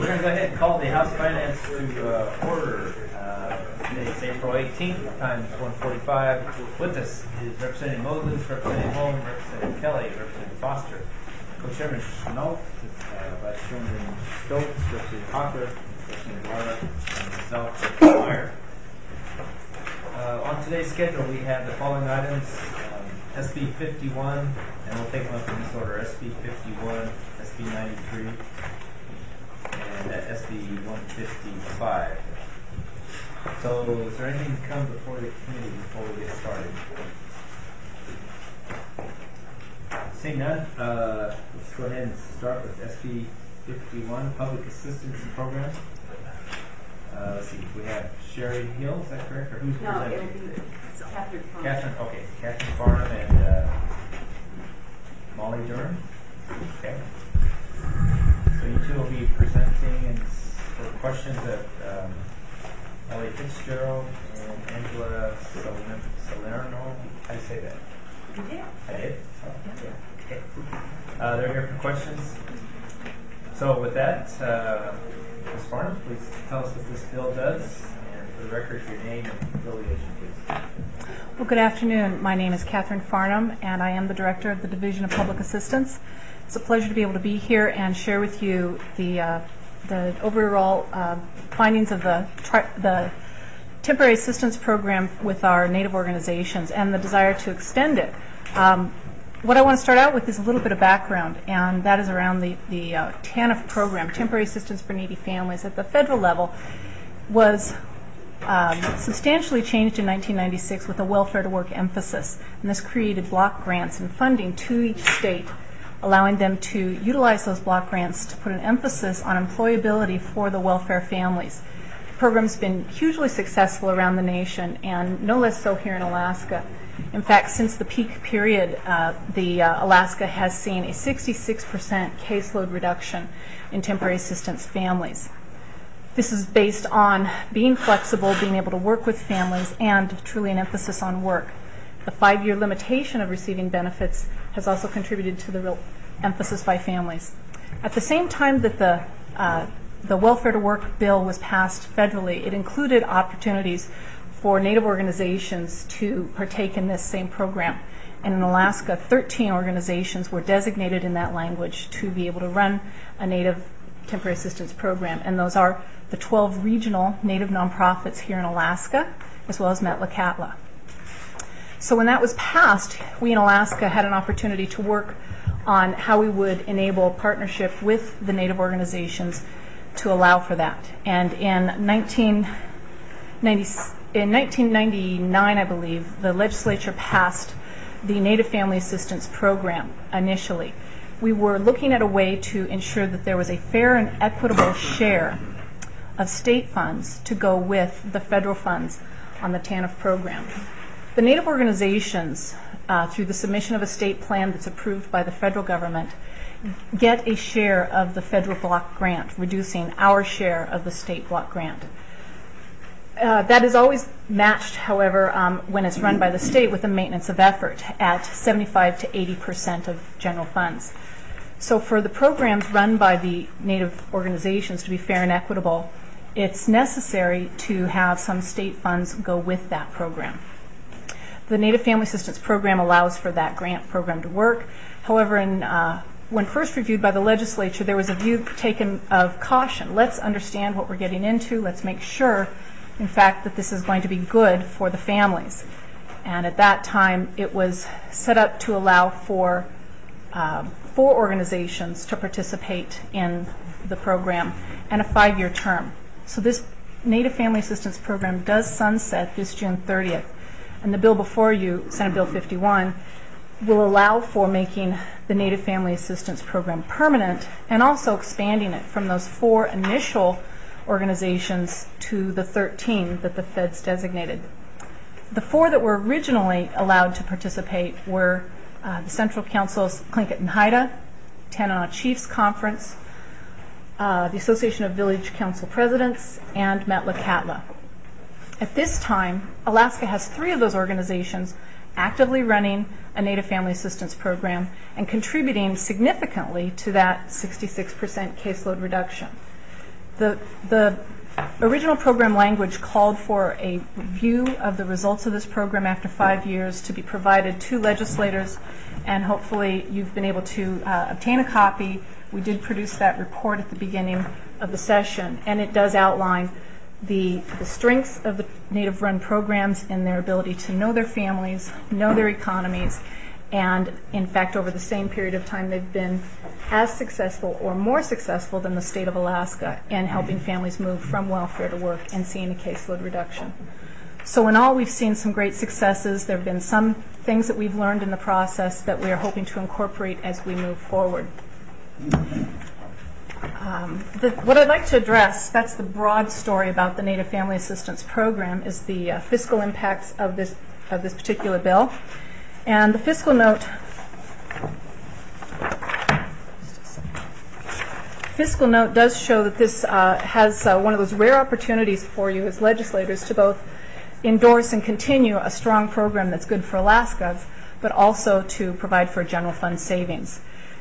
we're going to go ahead and call the House Finance to order. Today is April 18th, times 1:45. With us is Representative Moses, Representative Holm, Representative Kelly, Representative Foster, Co-Chairman Schnault, Vice Chairman Stokes, Representative Hawker, Representative Lara, and myself, Representative Meyer. On today's schedule, we have the following items: SB 51, and we'll take them up in this order: SB 51, SB 93, and SB 155. So, is there anything to come before the committee before we get started? Seeing none, let's go ahead and start with SB 51, Public Assistance Program. Let's see, we have Sherry Hill, is that correct? Or who's presenting? It's Catherine Farnham. Catherine Farnham and Molly Durham. Okay. So you two will be presenting and for questions of Elliot Fitzgerald and Angela Salerno. How do you say that? You did. I did? Oh, yeah. Okay. They're here for questions. So with that, Ms. Farnham, please tell us what this bill does, and for the record, your name and affiliation, please. Well, good afternoon. My name is Catherine Farnham, and I am the Director of the Division of Public Assistance. It's a pleasure to be able to be here and share with you the overall findings of the temporary assistance program with our Native organizations and the desire to extend it. What I want to start out with is a little bit of background, and that is around the TANF program, Temporary Assistance for Needy Families, at the federal level was substantially changed in 1996 with a welfare to work emphasis, and this created block grants and funding to each state, allowing them to utilize those block grants to put an emphasis on employability for the welfare families. The program's been hugely successful around the nation, and no less so here in Alaska. In fact, since the peak period, Alaska has seen a 66% caseload reduction in temporary assistance families. This is based on being flexible, being able to work with families, and truly an emphasis on work. The 5-year limitation of receiving benefits has also contributed to the real emphasis by families. At the same time that the Welfare to Work bill was passed federally, it included opportunities for Native organizations to partake in this same program. And in Alaska, 13 organizations were designated in that language to be able to run a Native temporary assistance program. And those are the 12 regional Native nonprofits here in Alaska, as well as Metlakatla. So when that was passed, we in Alaska had an opportunity to work on how we would enable partnership with the Native organizations to allow for that. And in 1999, I believe, the legislature passed the Native Family Assistance Program initially. We were looking at a way to ensure that there was a fair and equitable share of state funds to go with the federal funds on the TANF program. The Native organizations, through the submission of a state plan that's approved by the federal government, get a share of the federal block grant, reducing our share of the state block grant. That is always matched, however, when it's run by the state with a maintenance of effort at 75 to 80% of general funds. So for the programs run by the Native organizations to be fair and equitable, it's necessary to have some state funds go with that program. The Native Family Assistance Program allows for that grant program to work. However, when first reviewed by the legislature, there was a view taken of caution. Let's understand what we're getting into. Let's make sure, in fact, that this is going to be good for the families. And at that time, it was set up to allow for 4 organizations to participate in the program and a 5-year term. So this Native Family Assistance Program does sunset this June 30th. And the bill before you, Senate Bill 51, will allow for making the Native Family Assistance Program permanent and also expanding it from those 4 initial organizations to the 13 that the feds designated. The 4 that were originally allowed to participate were the Central Council's Tlingit and Haida, Tanana Chiefs Conference, the Association of Village Council Presidents, and Metlakatla. At this time, Alaska has 3 of those organizations actively running a Native Family Assistance Program and contributing significantly to that 66% caseload reduction. The original program language called for a review of the results of this program after 5 years to be provided to legislators, and hopefully you've been able to obtain a copy. We did produce that report at the beginning of the session, and it does outline the strengths of the Native-run programs in their ability to know their families, know their economies, and in fact over the same period of time they've been as successful or more successful than the state of Alaska in helping families move from welfare to work and seeing a caseload reduction. So in all, we've seen some great successes. There have been some things that we've learned in the process that we are hoping to incorporate as we move forward. What I'd like to address, that's the broad story about the Native Family Assistance Program, is the fiscal impacts of this particular bill. And the fiscal note does show that this has one of those rare opportunities for you as legislators to both endorse and continue a strong program that's good for Alaskans, but also to provide for general fund savings.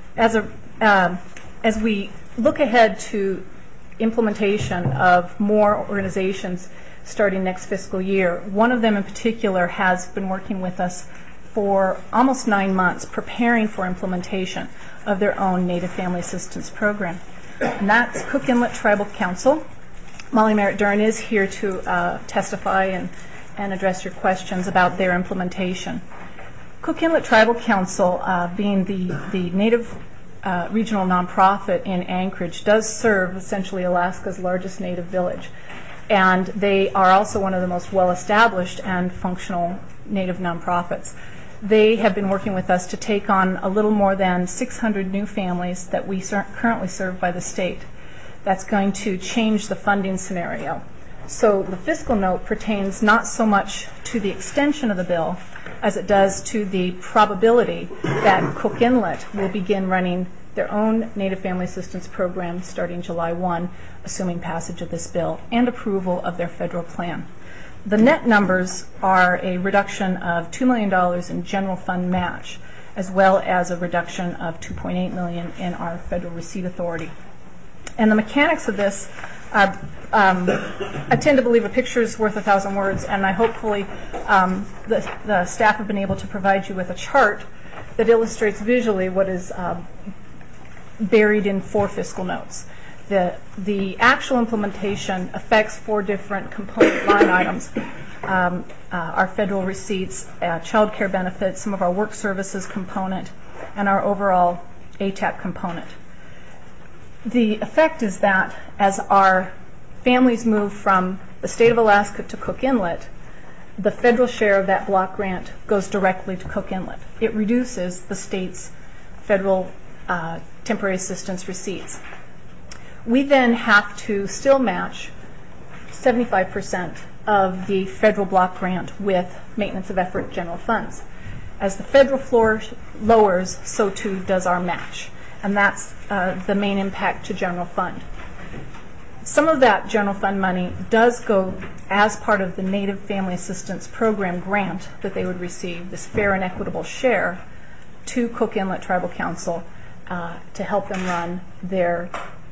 As we look ahead to implementation of more organizations starting next fiscal year, one of them in particular has been working with us for almost 9 months preparing for implementation of their own Native Family Assistance Program. And that's Cook Inlet Tribal Council. Molly Merritt-Dern is here to testify and address your questions about their implementation. Cook Inlet Tribal Council, being the Native regional nonprofit in Anchorage, does serve essentially Alaska's largest Native village. And they are also one of the most well-established and functional Native nonprofits. They have been working with us to take on a little more than 600 new families that we currently serve by the state. That's going to change the funding scenario. So the fiscal note pertains not so much to the extension of the bill as it does to the probability that Cook Inlet will begin running their own Native Family Assistance Program starting July 1, assuming passage of this bill and approval of their federal plan. The net numbers are a reduction of $2 million in general fund match, as well as a reduction of $2.8 million in our federal receipt authority. And the mechanics of this are, I tend to believe a picture is worth 1,000 words, and I hopefully the staff have been able to provide you with a chart that illustrates visually what is buried in 4 fiscal notes. The actual implementation affects 4 different component line items. Our federal receipts, child care benefits, some of our work services component, and our overall ATAP component. The effect is that as our families move from the state of Alaska to Cook Inlet, the federal share of that block grant goes directly to Cook Inlet. It reduces the state's federal temporary assistance receipts. We then have to still match 75% of the federal block grant with maintenance of effort general funds. As the federal floor lowers, so too does our match. And that's the main impact to general fund. Some of that general fund money does go as part of the Native Family Assistance Program grant that they would receive, this fair and equitable share, to Cook Inlet Tribal Council to help them run their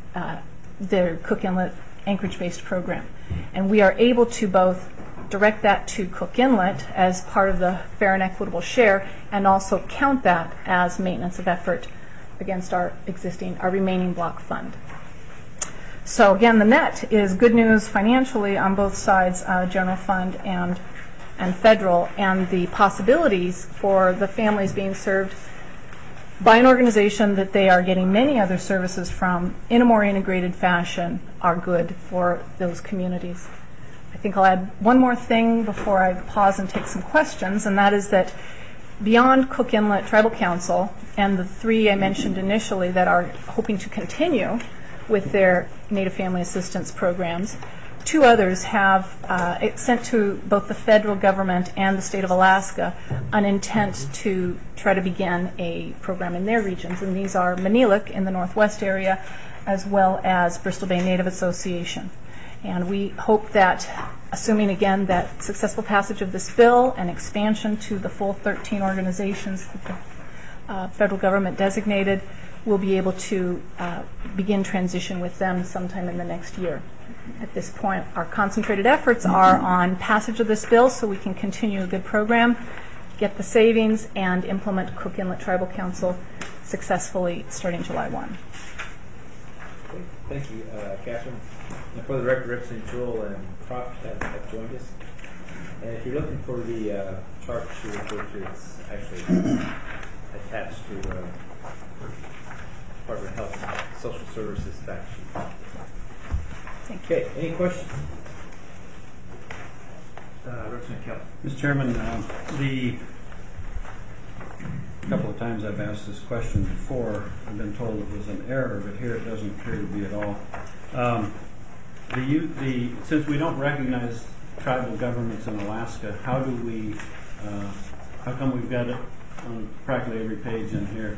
Cook Inlet Anchorage-based program. And we are able to both direct that to Cook Inlet as part of the fair and equitable share and also count that as maintenance of effort against our remaining block fund. So again, the net is good news financially on both sides, general fund and federal, and the possibilities for the families being served by an organization that they are getting many other services from in a more integrated fashion are good for those communities. I think I'll add one more thing before I pause and take some questions, and that is that beyond Cook Inlet Tribal Council and the 3 I mentioned initially that are hoping to continue with their Native Family Assistance programs, 2 others have sent to both the federal government and the state of Alaska an intent to try to begin a program in their regions. And these are Manilik in the northwest area, as well as Bristol Bay Native Association. And we hope that, assuming again that successful passage of this bill and expansion to the full 13 organizations that the federal government designated, we'll be able to begin transition with them sometime in the next year. At this point, our concentrated efforts are on passage of this bill so we can continue a good program, get the savings, and implement Cook Inlet Tribal Council successfully starting July 1. Okay, thank you, Catherine. And for the record, Representative Jewell and Croft have joined us. And if you're looking for the chart she referred to, it's actually attached to Department of Health and Social Services fact sheet. Okay, any questions? Representative Kelly. Mr. Chairman, a couple of times I've asked this question before. I've been told it was an error, but here it doesn't appear to be at all. Since we don't recognize tribal governments in Alaska, how come we've got it on practically every page in here?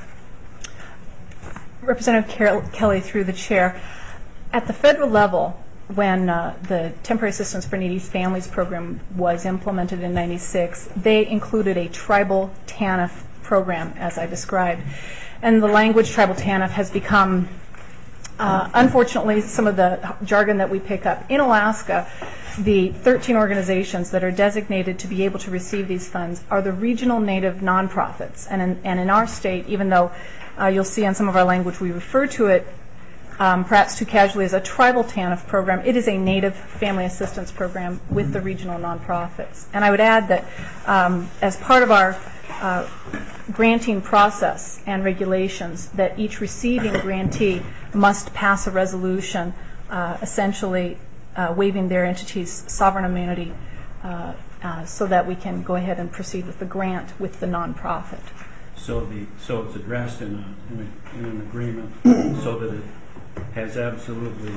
Representative Kelly, through the chair, at the federal level, when the Temporary Assistance for Needy Families program was implemented in '96, they included a tribal TANF program, as I described. And the language tribal TANF has become, unfortunately, some of the jargon that we pick up. In Alaska, the 13 organizations that are designated to be able to receive these funds are the regional Native nonprofits. And in our state, even though you'll see on some of our language we refer to it perhaps too casually as a tribal TANF program, it is a Native Family Assistance program with the regional nonprofits. And I would add that as part of our granting process and regulations, that each receiving grantee must pass a resolution essentially waiving their entity's sovereign immunity so that we can go ahead and proceed with the grant with the nonprofit. So it's addressed in an agreement so that it has absolutely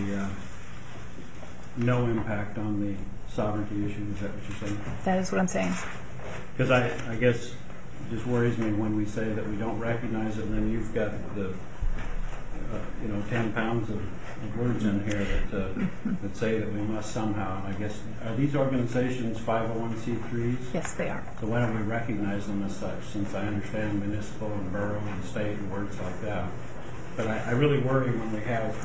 no impact on the sovereignty issue. Is that what you're saying? That is what I'm saying. Because I guess it just worries me when we say that we don't recognize it, and then you've got the 10 pounds of words in here that say that we must somehow. And I guess, are these organizations 501c3s? Yes, they are. So why don't we recognize them as such, since I understand municipal and borough and state and words like that. But I really worry when we have,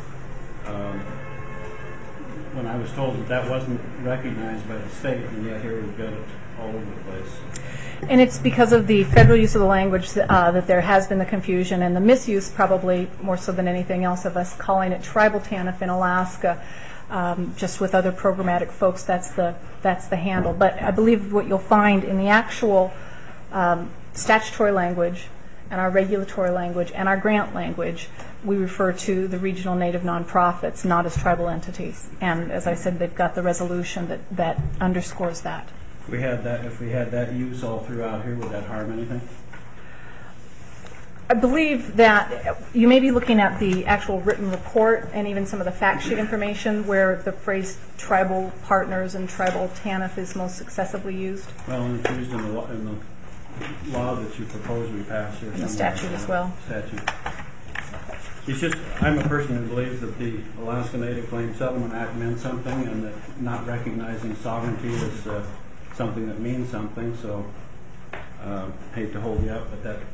when I was told that wasn't recognized by the state, and yet here we've got it all over the place. And it's because of the federal use of the language that there has been the confusion and the misuse, probably more so than anything else, of us calling it tribal TANF in Alaska. Just with other programmatic folks, that's the handle. But I believe what you'll find in the actual statutory language and our regulatory language and our grant language, we refer to the regional Native nonprofits, not as tribal entities. And as I said, they've got the resolution that underscores that. If we had that use all throughout here, would that harm anything? I believe that you may be looking at the actual written report and even some of the fact sheet information where the phrase tribal partners and tribal TANF is most excessively used. Well, and it's used in the law that you propose we pass here. In the statute as well. Statute. It's just, I'm a person who believes that the Alaska Native Claims Settlement Act meant something, and that not recognizing sovereignty is something that means something. So, hate to hold you up, but that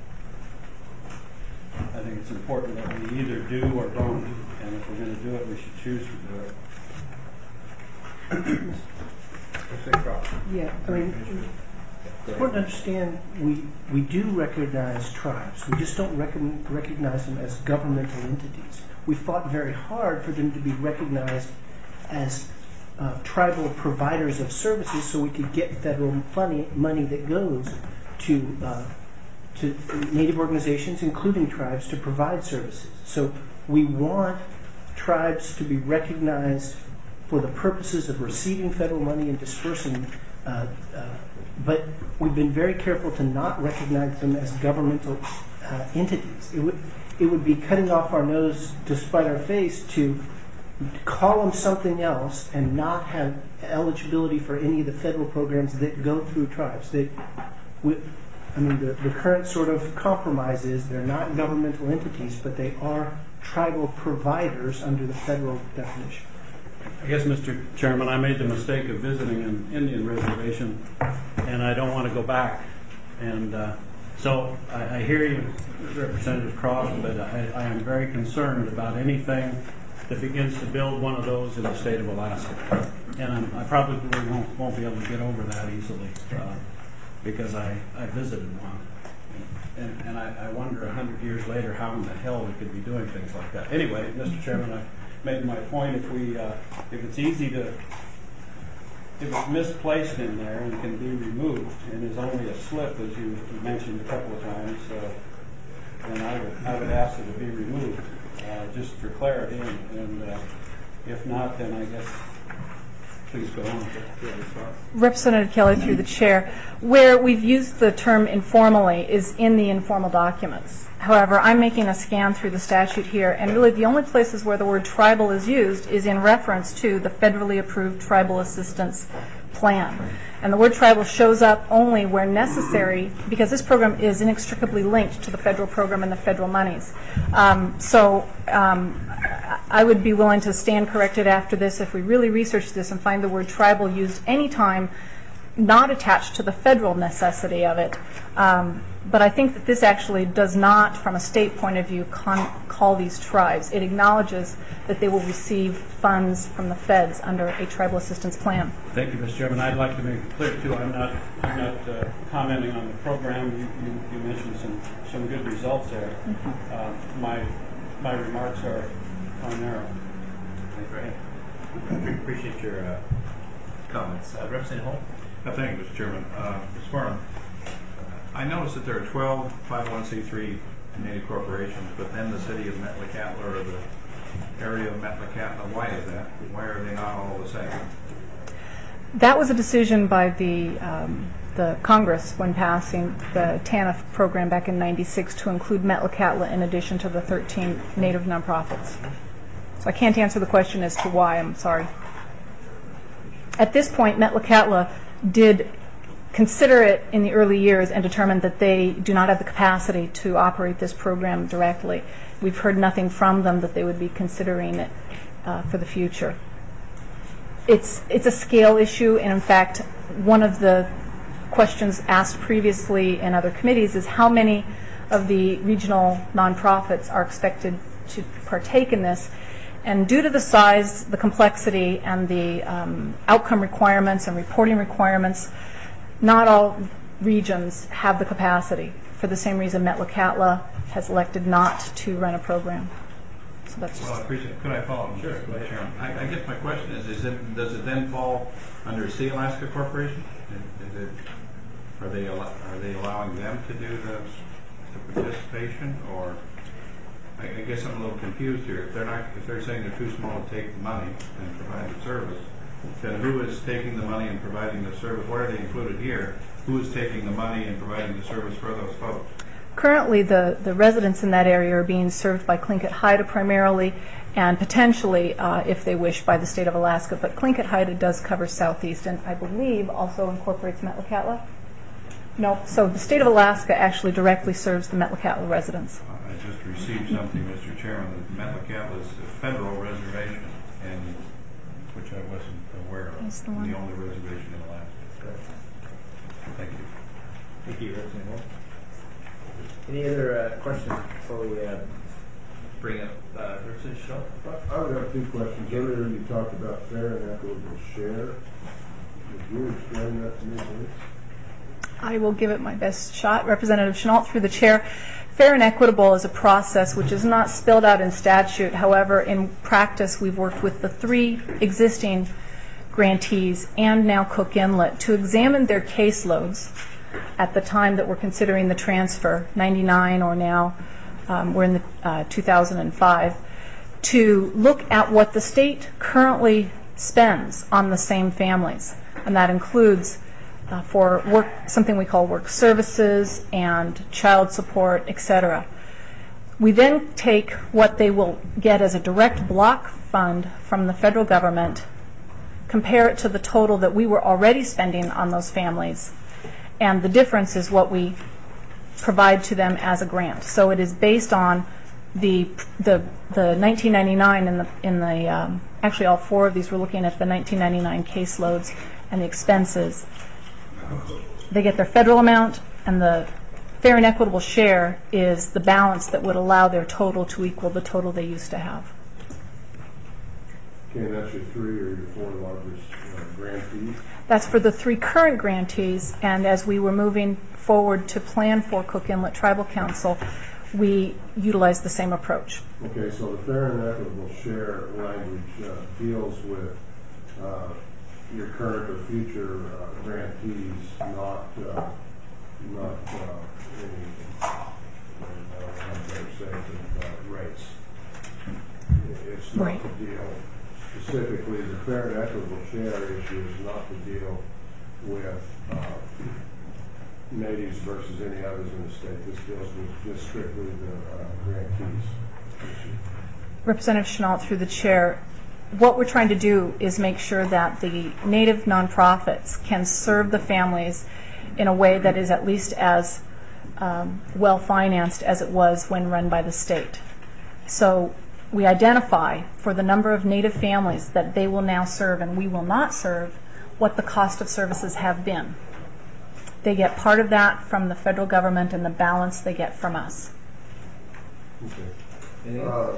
I think it's important that we either do or don't, and if we're going to do it, we should choose to do it. Yeah, I mean, it's important to understand we do recognize tribes. We just don't recognize them as governmental entities. We fought very hard for them to be recognized as tribal providers of services so we could get federal money that goes to Native organizations, including tribes, to provide services. So we want tribes to be recognized for the purposes of receiving federal money and dispersing, but we've been very careful to not recognize them as governmental entities. It would be cutting off our nose to spite our face to call them something else and not have eligibility for any of the federal programs that go through tribes. The current sort of compromise is they're not governmental entities, but they are tribal providers under the federal definition. I guess, Mr. Chairman, I made the mistake of visiting an Indian reservation, and I don't want to go back. And So I hear you, Representative Cross, but I am very concerned about anything that begins to build one of those in the state of Alaska. And I probably won't be able to get over that easily because I visited one. And I wonder 100 years later how in the hell we could be doing things like that. Anyway, Mr. Chairman, I made my point. If it's easy to, if it's misplaced in there and can be removed and is only a slip, as you mentioned a couple of times, then I would ask that it be removed, just for clarity. And if not, then I guess please go on. Representative Kelly, through the chair, where we've used the term informally is in the informal documents. However, I'm making a scan through the statute here, and really the only places where the word tribal is used is in reference to the federally approved Tribal Assistance Plan. And the word tribal shows up only where necessary, because this program is inextricably linked to the federal program and the federal monies. I would be willing to stand corrected after this if we really research this and find the word tribal used any time not attached to the federal necessity of it. But I think that this actually does not, from a state point of view, call these tribes. It acknowledges that they will receive funds from the feds under a tribal assistance plan. Thank you, Mr. Chairman. I'd like to make it clear, too, I'm not commenting on the program. You mentioned some good results there. My remarks are narrow. I appreciate your comments. Representative Holm? Thank you, Mr. Chairman. Ms. Farnham, I noticed that there are 12 501c3 Native corporations, but then the city of Metlakatla or the area of Metlakatla, why is that? Why are they not all the same? That was a decision by the Congress when passing the TANF program back in '96 to include Metlakatla in addition to the 13 Native nonprofits. So I can't answer the question as to why, I'm sorry. At this point, Metlakatla did consider it in the early years and determined that they do not have the capacity to operate this program directly. We've heard nothing from them that they would be considering it for the future. It's a scale issue, and in fact, one of the questions asked previously in other committees is how many of the regional nonprofits are expected to partake in this. And due to the size, the complexity, and the outcome requirements and reporting requirements, not all regions have the capacity. For the same reason, Metlakatla has elected not to run a program. So that's just. Well, I appreciate it. Could I follow up? Sure. Chairman? I guess my question is does it then fall under Sea Alaska Corporation? Are they allowing them to do the participation, or? I guess I'm a little confused here. If they're saying they're too small to take the money and provide the service, then who is taking the money and providing the service? What are they included here? Who is taking the money and providing the service for those folks? Currently, the residents in that area are being served by Tlingit Haida primarily, and potentially, if they wish, by the state of Alaska. But Tlingit Haida does cover Southeast, and I believe also incorporates Metlakatla. No, so the state of Alaska actually directly serves the Metlakatla residents. I just received something, Mr. Chairman, that Metlakatla is a federal reservation, and which I wasn't aware of. That's the The one. only reservation in Alaska. Thank you. Thank you, Representative Holm. Any other questions before we bring up Representative Schultz? I would have two questions. Earlier you talked about fair and equitable share. Would you explain that to me, please? I will give it my best shot. Representative Chenault, through the chair. Fair and equitable is a process which is not spelled out in statute. However, in practice, we've worked with the 3 existing grantees and now Cook Inlet to examine their caseloads at the time that we're considering the transfer, 99 or now we're in the 2005, to look at what the state currently spends on the same families. And that includes for work, something we call work services and child support, etc. We then take what they will get as a direct block fund from the federal government, compare it to the total that we were already spending on those families, and the difference is what we provide to them as a grant. So it is based on the 1999 in the actually all 4 of these we're looking at the 1999 caseloads and the expenses. They get their federal amount and the fair and equitable share is the balance that would allow their total to equal the total they used to have. Okay, and that's your 3 or your 4 largest grantees? That's for the 3 current grantees, and as we were moving forward to plan for Cook Inlet Tribal Council, we utilized the same approach. Okay, so the fair and equitable share language deals with your current or future grantees, not any rates. It's not Right. the deal. Specifically, the fair and equitable share issue is not to deal with natives versus any others in the state. This deals with just strictly the grantees issue. Representative Chenault, through the chair, what we're trying to do is make sure that the Native nonprofits can serve the families in a way that is at least as well financed as it was when run by the state. So we identify for the number of Native families that they will now serve and we will not serve what the cost of services have been. They get part of that from the federal government and the balance they get from us. Okay. When are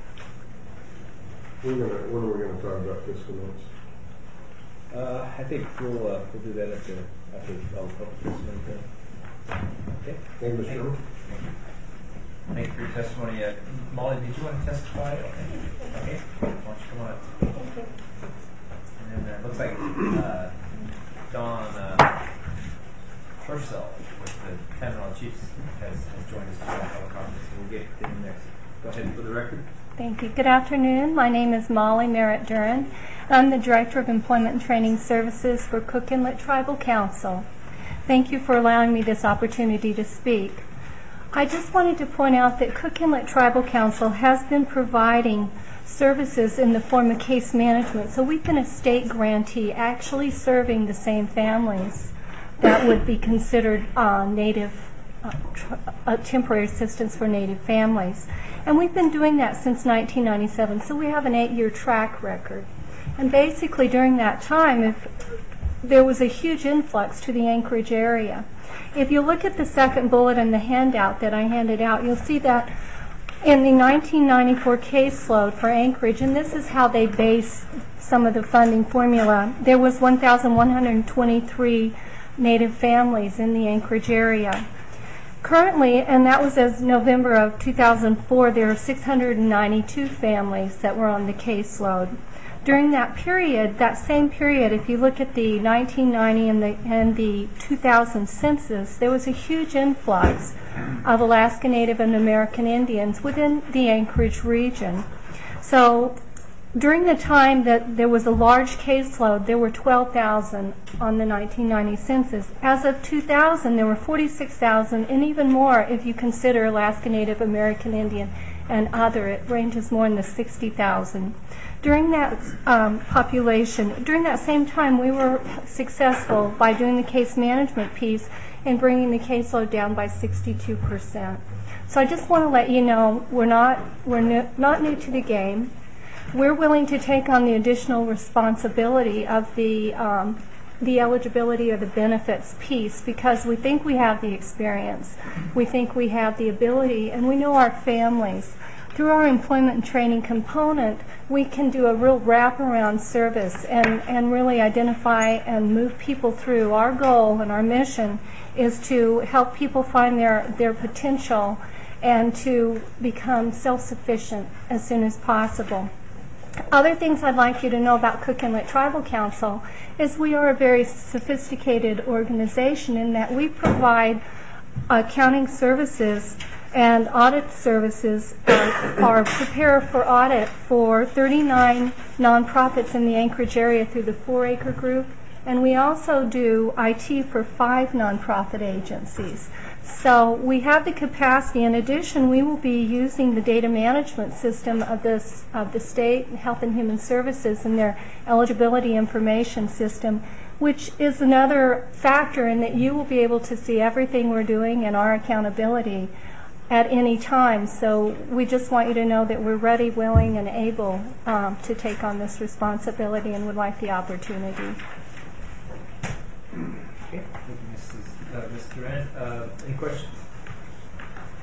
we going to talk about fiscal notes? I think we'll do that after all the public testimony. Okay. Thank you, Mr. Chairman. Thank you for your testimony. Molly, did you want to testify? Okay. Why don't you come on up? And then it looks like Don Purcell with the Tamaraw Chiefs has joined us to the conference. So we'll get him next. Go ahead for the record. Thank you. Good afternoon. My name is Molly Merritt Duran. I'm the Director of Employment and Training Services for Cook Inlet Tribal Council. Thank you for allowing me this opportunity to speak. I just wanted to point out that Cook Inlet Tribal Council has been providing services in the form of case management. So we've been a state grantee actually serving the same families that would be considered temporary assistance for Native families. And we've been doing that since 1997, so we have an 8-year track record. And basically during that time, there was a huge influx to the Anchorage area. If you look at the second bullet in the handout that I handed out, you'll see that in the 1994 caseload for Anchorage, and this is how they base some of the funding formula, there was 1,123 Native families in the Anchorage area. Currently, and that was as November of 2004, there are 692 families that were on the caseload. During that period, that same period, if you look at the 1990 and the 2000 census, there was a huge influx of Alaska Native and American Indians within the Anchorage region. So during the time that there was a large caseload, there were 12,000 on the 1990 census. As of 2000, there were 46,000, and even more if you consider Alaska Native, American Indian, and other. It ranges more in the 60,000. During that during that same time, we were successful by doing the case management piece and bringing the caseload down by 62%. So I just want to let you know we're not new to the game. We're willing to take on the additional responsibility of the eligibility or the benefits piece because we think we have the experience, we think we have the ability, and we know our families. Through our employment and training component, we can do a real wraparound service and really identify and move people through. Our goal and our mission is to help people find their potential and to become self-sufficient as soon as possible. Other things I'd like you to know about Cook Inlet Tribal Council is we are a very sophisticated organization in that we provide accounting services and audit services are prepared for audit for 39 nonprofits in the Anchorage area through the 4-Acre Group, and we also do IT for 5 nonprofit agencies. So we have the capacity. In addition, we will be using the data management system of the state Health and Human Services and their eligibility information system, which is another factor in that you will be able to see everything we're doing and our accountability at any time. So we just want you to know that we're ready, willing, and able to take on this responsibility and would like the opportunity. Okay, thank you, Ms. Duran. Any questions?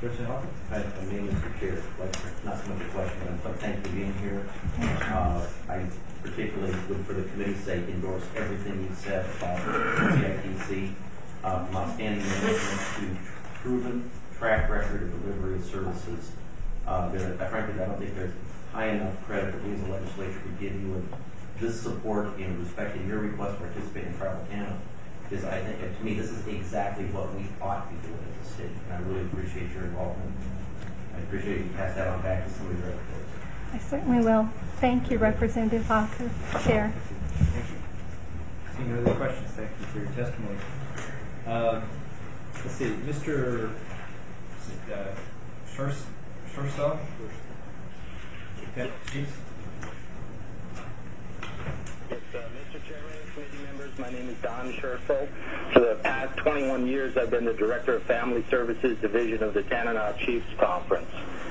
Representative Hawkins? I mean, Mr. Chair, like, not so much a question, but thank you for being here. I particularly would, for the committee's sake, endorse everything you said about CITC, from outstanding management to proven track record of delivery of services. Frankly, I don't think there's high enough credit that we as a legislature could give you with this support in respect to your request to participate in Travel Canada. Because I think, to me, this is exactly what we ought to be doing as a state, and I really appreciate your involvement. I appreciate you pass that on back to some of your other folks. I certainly will. Thank you, Representative Hawkins, Chair. Thank you. Seeing no other questions, thank you for your testimony. Let's see, Mr. Schersow? Okay, Chief. Mr. Chairman, committee members, my name is Don Schersow. For the past 21 years, I've been the Director of Family Services Division of the Tanana Chiefs Conference.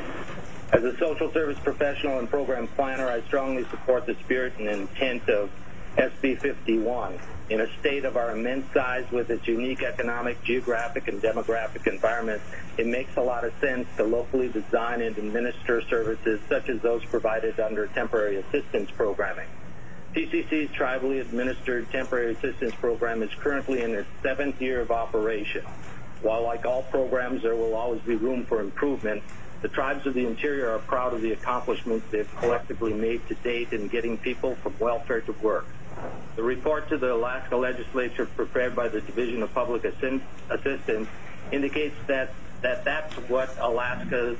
As a social service professional and program planner, I strongly support the spirit and intent of SB 51. In a state of our immense size with its unique economic, geographic, and demographic environment, it makes a lot of sense to locally design and administer services such as those provided under temporary assistance programming. TCC's tribally administered temporary assistance program is currently in its 7th year of operation. While like all programs, there will always be room for improvement, the tribes of the interior are proud of the accomplishments they've collectively made to date in getting people from welfare to work. The report to the Alaska Legislature prepared by the Division of Public Assistance indicates that that's what Alaska's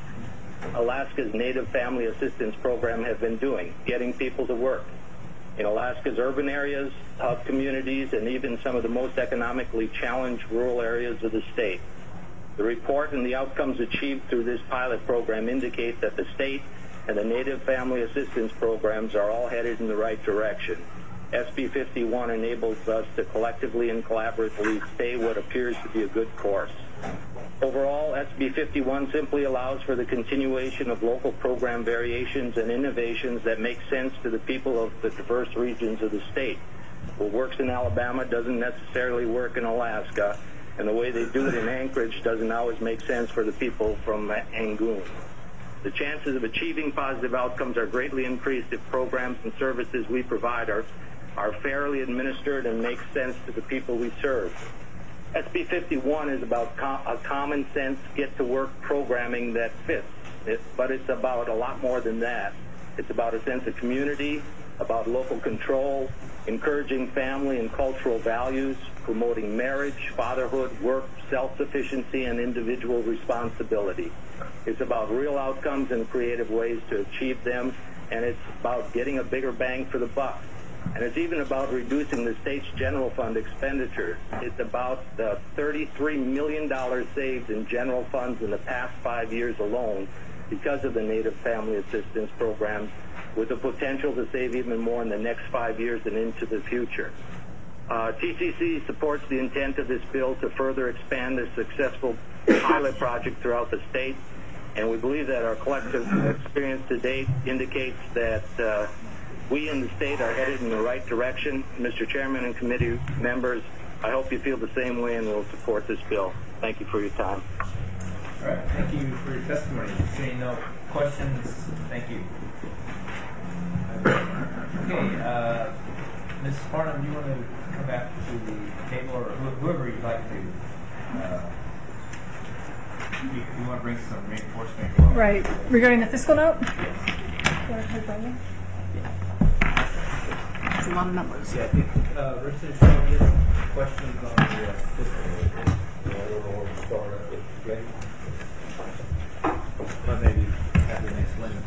Native Family Assistance Program has been doing, getting people to work. In Alaska's urban areas, hub communities, and even some of the most economically challenged rural areas of the state. The report and the outcomes achieved through this pilot program indicate that the state and the Native Family Assistance Programs are all headed in the right direction. SB 51 enables us to collectively and collaboratively stay what appears to be a good course. Overall, SB 51 simply allows for the continuation of local program variations and innovations that make sense to the people of the diverse regions of the state. What works in Alabama doesn't necessarily work in Alaska, and the way they do it in Anchorage doesn't always make sense for the people from Angoon. The chances of achieving positive outcomes are greatly increased if programs and services we provide are fairly administered and make sense to the people we serve. SB 51 is about a common sense get-to-work programming that fits, but it's about a lot more than that. It's about a sense of community, about local control, encouraging family and cultural values, promoting marriage, fatherhood, work, self-sufficiency, and individual responsibility. It's about real outcomes and creative ways to achieve them, and it's about getting a bigger bang for the buck. And it's even about reducing the state's general fund expenditures. It's about the $33 million saved in general funds in the past 5 years alone because of the Native Family Assistance Programs, with the potential to save even more in the next 5 years and into the future. TCC supports the intent of this bill to further expand this successful pilot project throughout the state, and we believe that our collective experience to date indicates that we in the state are headed in the right direction. Mr. Chairman and committee members, I hope you feel the same way and will support this bill. Thank you for your time. All right, thank you for your testimony. Seeing no questions, thank you. Okay, Ms. Farnham, do you want to come back to the table, or whoever you'd like to? You want to bring some reinforcement? Right. Regarding the fiscal note? Yeah. It's a lot of numbers. Yeah, I think Richard, you have questions on the fiscal note. I don't know where to start. Okay. But maybe have the next limit.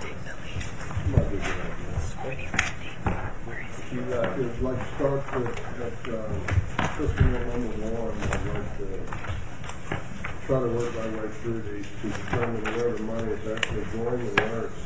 I'd like to start with fiscal year #1. I'd like to try to work my way through these to determine where the money is actually going and where it's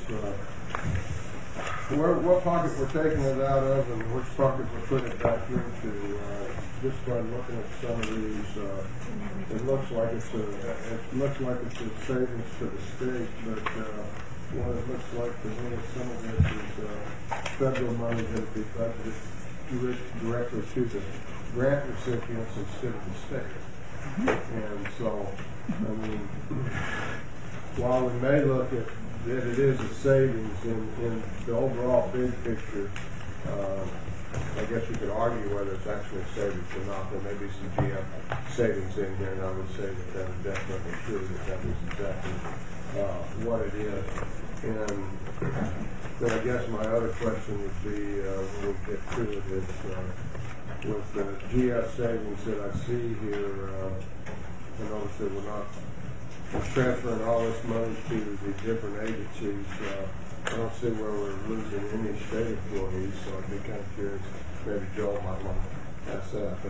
what pocket we're taking it out of and which pocket we're putting it back into. Just by looking at some of these, it looks like it's a savings to the state, but what it looks like to me is some of this is federal money that would be budgeted directly to the grant recipients instead of the state. And so, I mean, while we may look at that it is a savings in the overall big picture, I guess you could argue whether it's actually a savings or not. There may be some GM savings in here, and I would say that that is definitely true, that is exactly what it is. And then I guess my other question would be, when we get to it, is with the GS savings that I see here, I notice that we're not transferring all this money to the different agencies. I don't see where we're losing any state employees, so I'd be kind of curious. Maybe Joel might want to ask that, but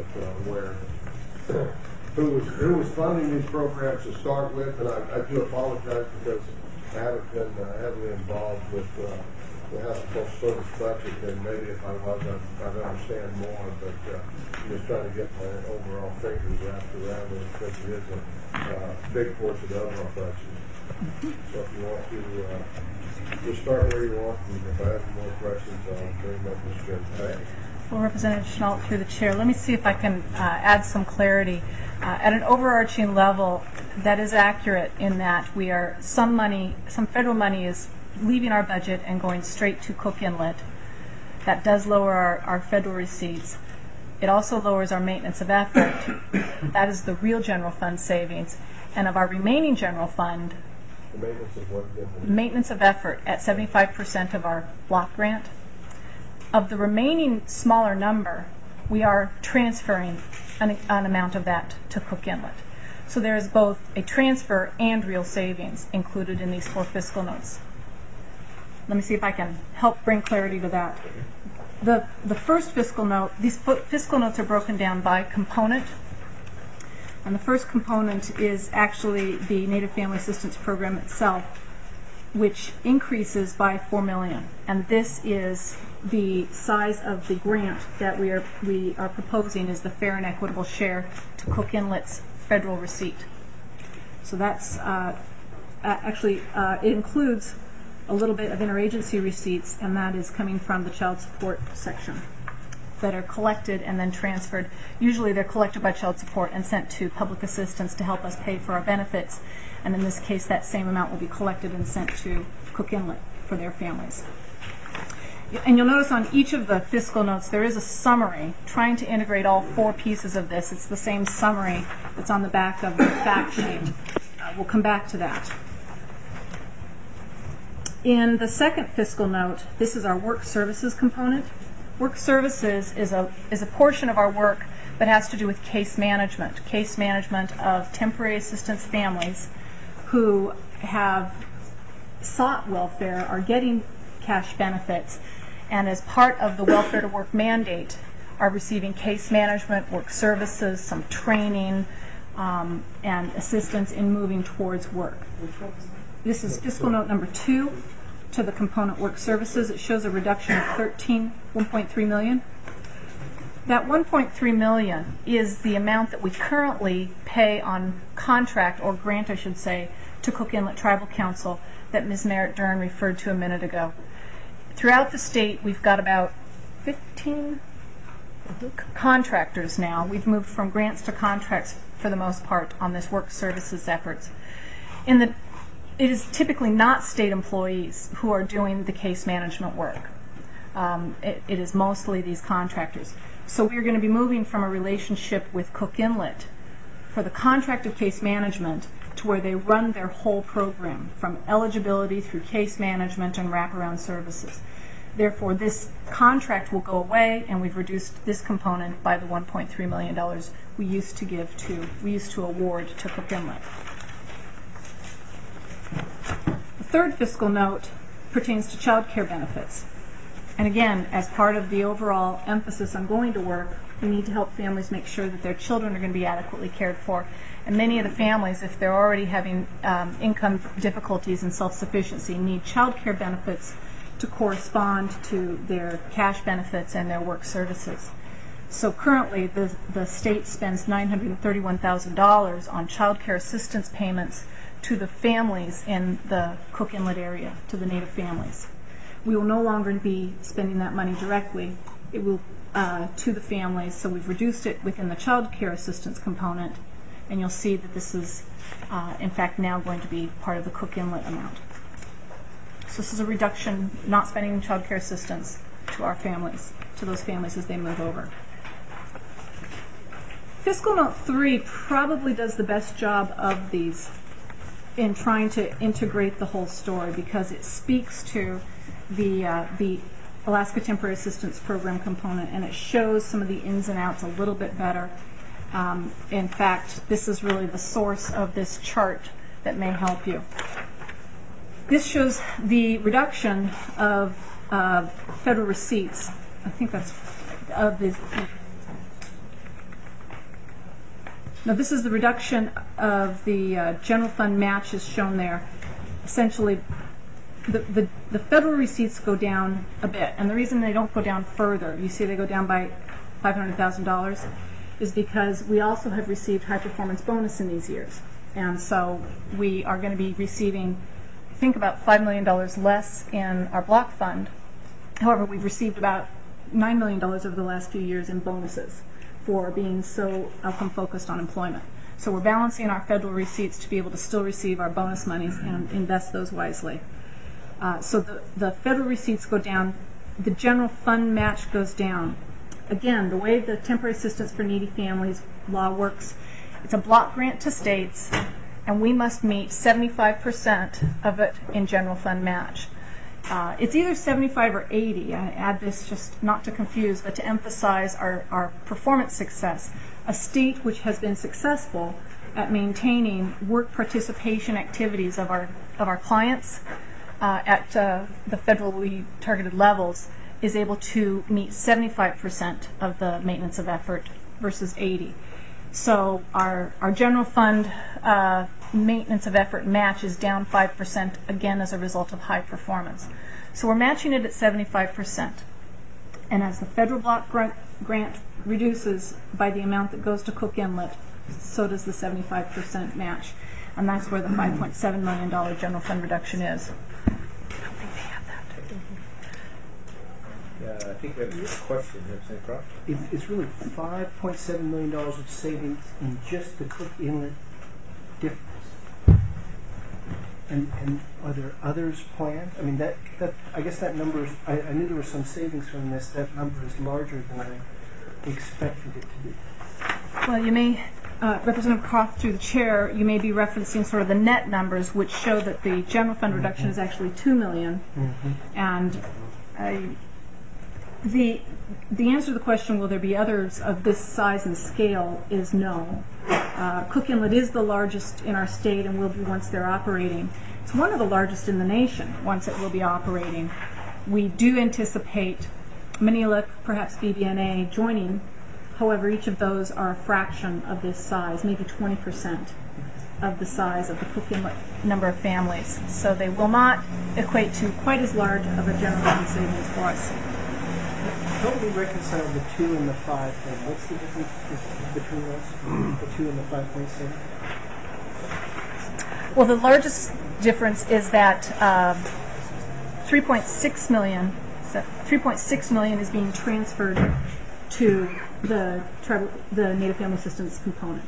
who was funding these programs to start with? And I do apologize because I haven't been heavily involved with the House of Social Service budget, and maybe if I was, I'd understand more, but I'm just trying to get my overall fingers wrapped around it because it is a big portion of our budget. So if you want to just start where you want, and if I have more questions, I'll bring them up this Jim. Well, Representative Chenault, through the chair, let me see if I can add some clarity. At an overarching level, that is accurate in that we are some federal money is leaving our budget and going straight to Cook Inlet. That does lower our federal receipts. It also lowers our maintenance of effort. That is the real general fund savings. And of our remaining general fund, The maintenance of what? Maintenance of effort at 75% of our block grant. Of the remaining smaller number, we are transferring an amount of that to Cook Inlet. So there is both a transfer and real savings included in these 4 fiscal notes. Let me see if I can help bring clarity to that. The first fiscal note, these fiscal notes are broken down by component. And the first component is actually the Native Family Assistance Program itself, which increases by $4 million. And this is the size of the grant that we are proposing is the fair and equitable share to Cook Inlet's federal receipt. So that's actually it includes a little bit of interagency receipts, and that is coming from the child support section that are collected and then transferred. Usually they're collected by child support and sent to public assistance to help us pay for our benefits. And in this case, that same amount will be collected and sent to Cook Inlet for their families. And you'll notice on each of the fiscal notes there is a summary trying to integrate all 4 pieces of this. It's the same summary that's on the back of the fact sheet. We'll come back to that. In the second fiscal note, this is our work services component. Work services is a portion of our work that has to do with case management of temporary assistance families who have sought welfare, are getting cash benefits, and as part of the Welfare to Work mandate are receiving case management, work services, some training, and assistance in moving towards work. This is fiscal note number 2 to the component work services. It shows a reduction of $1.3 million. That $1.3 million is the amount that we currently pay on contract, or grant I should say, to Cook Inlet Tribal Council that Ms. Merritt Dern referred to a minute ago. Throughout the state, we've got about 15 contractors now. We've moved from grants to contracts for the most part on this work services efforts. It is typically not state employees who are doing the case management work. It is mostly these contractors. So we're going to be moving from a relationship with Cook Inlet for the contracted case management to where they run their whole program, from eligibility through case management and wraparound services. Therefore, this contract will go away, and we've reduced this component by the $1.3 million we used to award to Cook Inlet. The third fiscal note pertains to child care benefits. And again, as part of the overall emphasis on going to work, we need to help families make sure that their children are going to be adequately cared for. And many of the families, if they're already having income difficulties and self-sufficiency, need child care benefits to correspond to their cash benefits and their work services. So currently, the state spends $931,000 on child care assistance payments to the families in the Cook Inlet area, to the Native families. We will no longer be spending that money directly. It will to the families, so we've reduced it within the child care assistance component And you'll see that this is, in fact, now going to be part of the Cook Inlet amount. So this is a reduction, not spending child care assistance to our families, to those families as they move over. Fiscal Note 3 probably does the best job of these in trying to integrate the whole story, because it speaks to the Alaska Temporary Assistance Program component, and it shows some of the ins and outs a little bit better. In fact, this is really the source of this chart that may help you. This shows the reduction of federal receipts. I think that's of the. Now, this is the reduction of the general fund match is shown there. Essentially, the federal receipts go down a bit, and the reason they don't go down further, you see they go down by $500,000, is because we also have received high performance bonus in these years. And so we are going to be receiving, I think, about $5 million less in our block fund. However, we've received about $9 million over the last few years in bonuses for being so outcome focused on employment. So we're balancing our federal receipts to be able to still receive our bonus monies and invest those wisely. So the federal receipts go down, the general fund match goes down. Again, the way the Temporary Assistance for Needy Families law works, it's a block grant to states, and we must meet 75% of it in general fund match. It's either 75 or 80. I add this just not to confuse, but to emphasize our performance success. A state which has been successful at maintaining work participation activities of our clients at the federally targeted levels is able to meet 75% of the maintenance of effort versus 80. So our general fund maintenance of effort match is down 5%, again as a result of high performance. So we're matching it at 75%. And as the federal block grant reduces by the amount that goes to Cook Inlet, so does the 75% match. And that's where the $5.7 million general fund reduction is. I don't think they have that. I think we have a question, Representative Croft. It's really $5.7 million of savings in just the Cook Inlet difference. And are there others planned? I mean, I guess that number is, I knew there was some savings from this. That number is larger than I expected it to be. Well, you may, Representative Croft, through the chair, you may be referencing sort of the net numbers, which show that the general fund reduction is actually $2 million. And the answer to the question, will there be others of this size and scale, is no. Cook Inlet is the largest in our state and will be once they're operating. It's one of the largest in the nation once it will be operating. We do anticipate Manila, perhaps BBNA, joining. However, each of those are a fraction of this size, maybe 20% of the size of the Cook Inlet number of families. So they will not equate to quite as large of a general fund savings for us. Help me reconcile the 2 and the 5 then. What's the difference between those, the 2 and the 5.7? Well, the largest difference is that 3.6 million is being transferred to the Native Family Assistance component.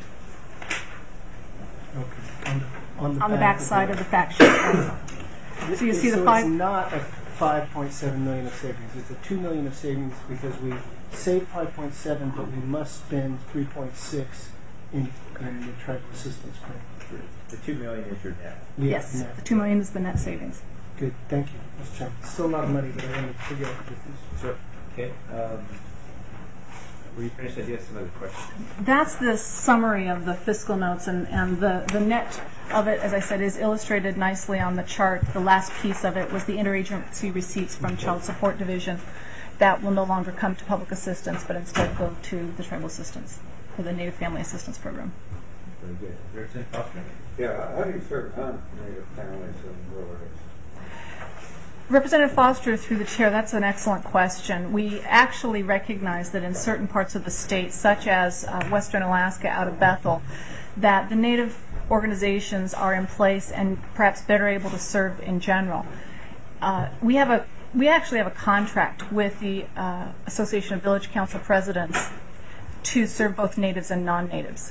Okay. On the back side of the fact sheet. So you see the it's not a 5.7 million of savings. It's a 2 million of savings because we saved 5.7, but we must spend 3.6 in the tribal assistance program. The 2 million is your net. Yes, Net. the 2 million is the net savings. Good, thank you. Let's check. Still a lot of money, but I want to figure out the difference. So, okay. Were you finished? I do have some other questions. That's the summary of the fiscal notes, and the net of it, as I said, is illustrated nicely on the chart. The last piece of it was the interagency receipts from Child Support Division. That will no longer come to public assistance, but instead go to the tribal assistance, or the Native Family Assistance Program. Very good. Representative Foster? Yeah, how do you serve non-native families in rural areas? Representative Foster, through the chair, that's an excellent question. We actually recognize that in certain parts of the state, such as western Alaska out of Bethel, that the Native organizations are in place and perhaps better able to serve in general. We actually have a contract with the Association of Village Council Presidents to serve both natives and non-natives.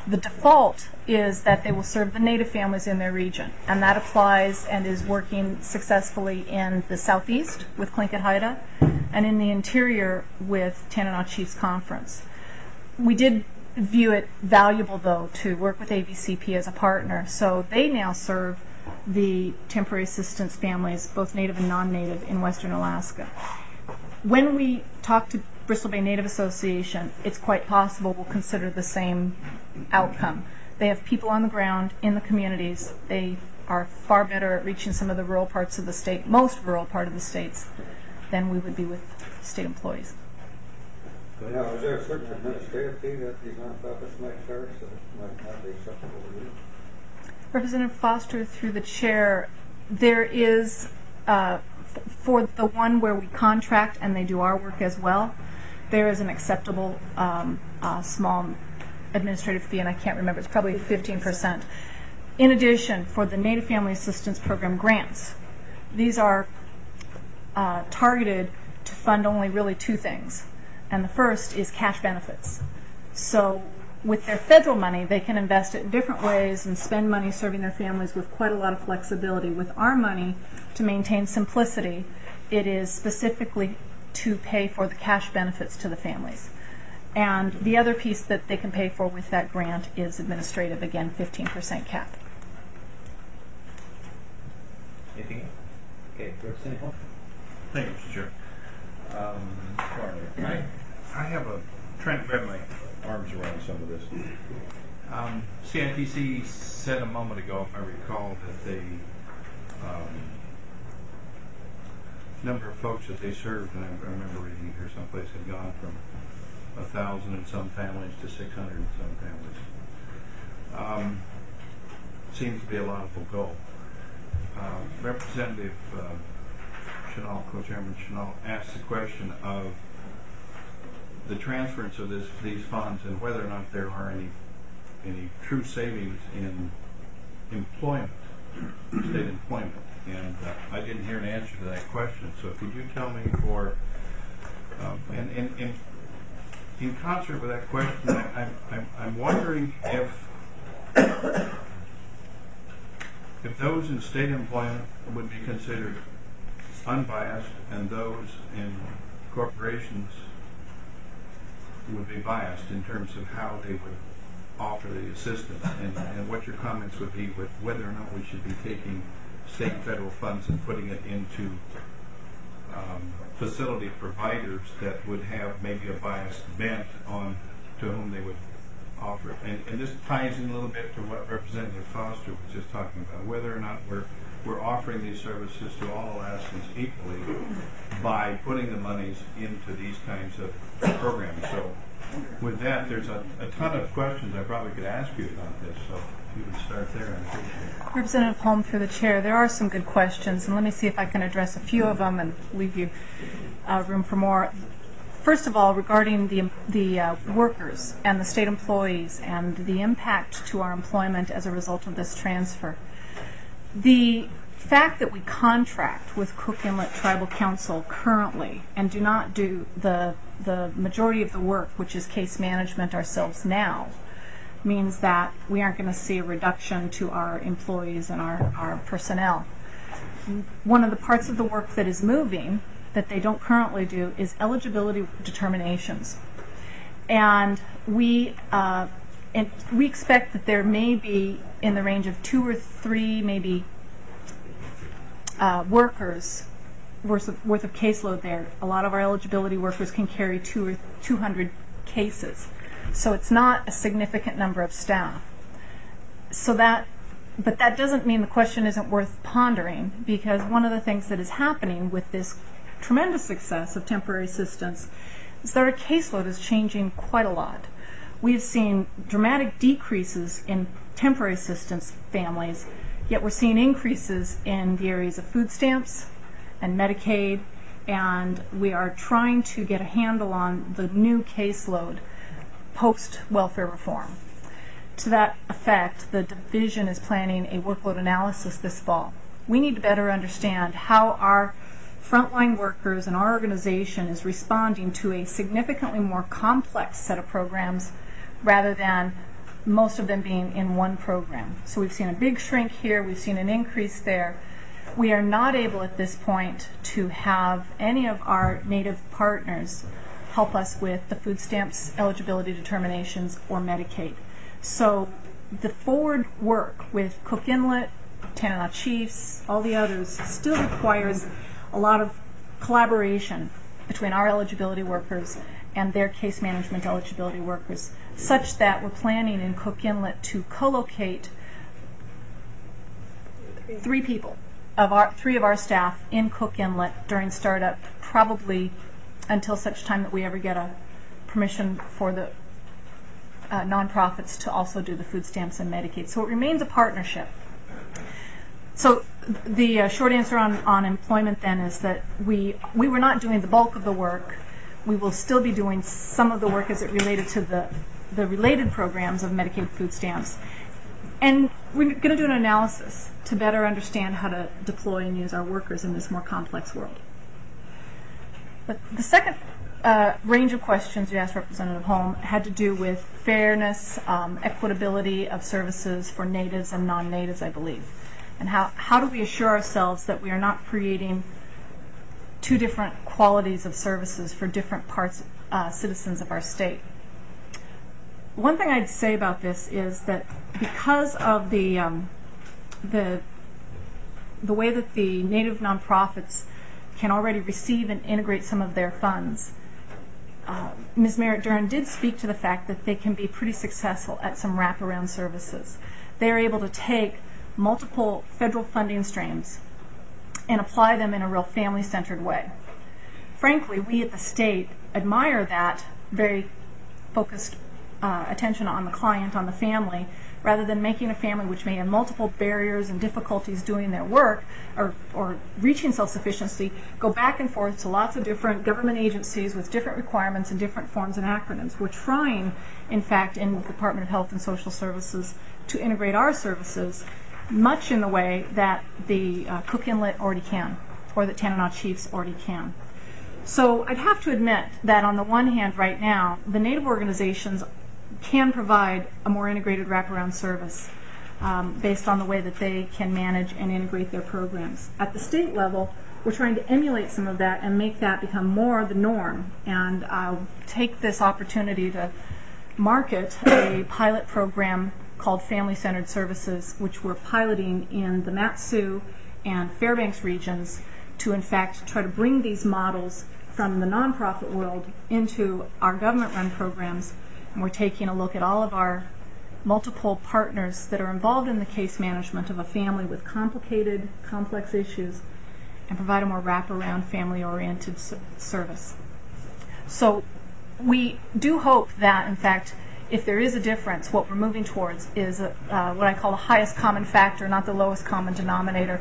The default is that they will serve the Native families in their region, and that applies and is working successfully in the southeast with Tlingit Haida and in the interior with Tanana Chiefs Conference. We did view it valuable, though, to work with AVCP as a partner, so they now serve the temporary assistance families, both Native and non-Native, in Western Alaska. When we talk to Bristol Bay Native Association, it's quite possible we'll consider the same outcome. They have people on the ground in the communities. They are far better at reaching some of the rural parts of the state, most rural part of the states, than we would be with state employees. Now, is there a certain administrative fee that these nonprofits might charge that might not be acceptable to you? Representative Foster, through the chair, there is, for the one where we contract and they do our work as well, there is an acceptable small administrative fee, and I can't remember, it's probably 15%. In addition, for the Native Family Assistance Program grants, these are targeted to fund only really two things, and the first is cash benefits. So with their federal money, they can invest it in different ways and spend money serving their families with quite a lot of flexibility. With our money, to maintain simplicity, it is specifically to pay for the cash benefits to the families. And the other piece that they can pay for with that grant is administrative, again, 15% cap. Anything else? Okay, Representative Holmes. Thank you, Mr. Chair. I have trying to wrap my arms around some of this. CITC said a moment ago, if I recall, that the number of folks that they served, and I remember reading here someplace, had gone from 1,000 and some families to 600 and some families. Seems to be a laudable goal. Representative Chenal, Co-Chairman Chenal, asked the question of the transference of these funds and whether or not there are any true savings in employment, state employment. And I didn't hear an answer to that question. So could you tell me, in concert with that question, I'm wondering if those in state employment would be considered unbiased and those in corporations would be biased in terms of how they would offer the assistance, and what your comments would be with whether or not we should be taking state and federal funds and putting it into facility providers that would have maybe a biased bent on to whom they would offer it. And this ties in a little bit to what Representative Foster was just talking about, whether or not we're offering these services to all Alaskans equally by putting the monies into these kinds of programs. So with that, there's a ton of questions I probably could ask you about this, so if you would start there, I'd appreciate it. Representative Holm, through the chair, there are some good questions, and let me see if I can address a few of them and leave you room for more. First of all, regarding the workers and the state employees and the impact to our employment as a result of this transfer, the fact that we contract with Cook Inlet Tribal Council currently and do not do the majority of the work, which is case management, ourselves now, means that we aren't going to see a reduction to our employees and our personnel. One of the parts of the work that is moving that they don't currently do is eligibility determinations. And we expect that there may be in the range of 2 or 3 maybe workers worth of caseload there. A lot of our eligibility workers can carry 200 cases. So it's not a significant number of staff. But that doesn't mean the question isn't worth pondering, because one of the things that is happening with this tremendous success of temporary assistance is that our caseload is changing quite a lot. We've seen dramatic decreases in temporary assistance families, yet we're seeing increases in the areas of food stamps and Medicaid, and we are trying to get a handle on the new caseload post-welfare reform. To that effect, the division is planning a workload analysis this fall. We need to better understand how our frontline workers and our organization is responding to a significantly more complex set of programs rather than most of them being in one program. So we've seen a big shrink here, we've seen an increase there. We are not able at this point to have any of our Native partners help us with the food stamps eligibility determinations or Medicaid. So the forward work with Cook Inlet, Tanana Chiefs, all the others still requires a lot of collaboration between our eligibility workers and their case management eligibility workers, such that we're planning in Cook Inlet to co-locate three of our staff in Cook Inlet during startup, probably until such time that we ever get a permission for the nonprofits to also do the food stamps and Medicaid. So it remains a partnership. So the short answer on employment then is that we were not doing the bulk of the work. We will still be doing some of the work as it related to the related programs of Medicaid food stamps. And we're going to do an analysis to better understand how to deploy and use our workers in this more complex world. But the second range of questions you asked Representative Holm had to do with fairness, equitability of services for natives and non-natives, I believe. And how do we assure ourselves that we are not creating two different qualities of services for different parts, citizens of our state? One thing I'd say about this is that because of the way that the Native nonprofits can already receive and integrate some of their funds, Ms. Merritt-Duran did speak to the fact that they can be pretty successful at some wraparound services. They're able to take multiple federal funding streams and apply them in a real family-centered way. Frankly, we at the state admire that very focused attention on the client, on the family, rather than making a family which may have multiple barriers and difficulties doing their work or reaching self-sufficiency go back and forth to lots of different government agencies with different requirements and different forms and acronyms. We're trying, in fact, in the Department of Health and Social Services to integrate our services much in the way that the Cook Inlet already can, or that Tanana Chiefs already can. So I'd have to admit that on the one hand right now, the Native organizations can provide a more integrated wraparound service based on the way that they can manage and integrate their programs. At the state level, we're trying to emulate some of that and make that become more the norm. And I'll take this opportunity to market a pilot program called Family-Centered Services, which we're piloting in the Mat-Su and Fairbanks regions to, in fact, try to bring these models from the nonprofit world into our government-run programs. And we're taking a look at all of our multiple partners that are involved in the case management of a family with complicated, complex issues and provide a more wraparound, family-oriented service. So we do hope that, in fact, if there is a difference, what we're moving towards is what I call the highest common factor, not the lowest common denominator.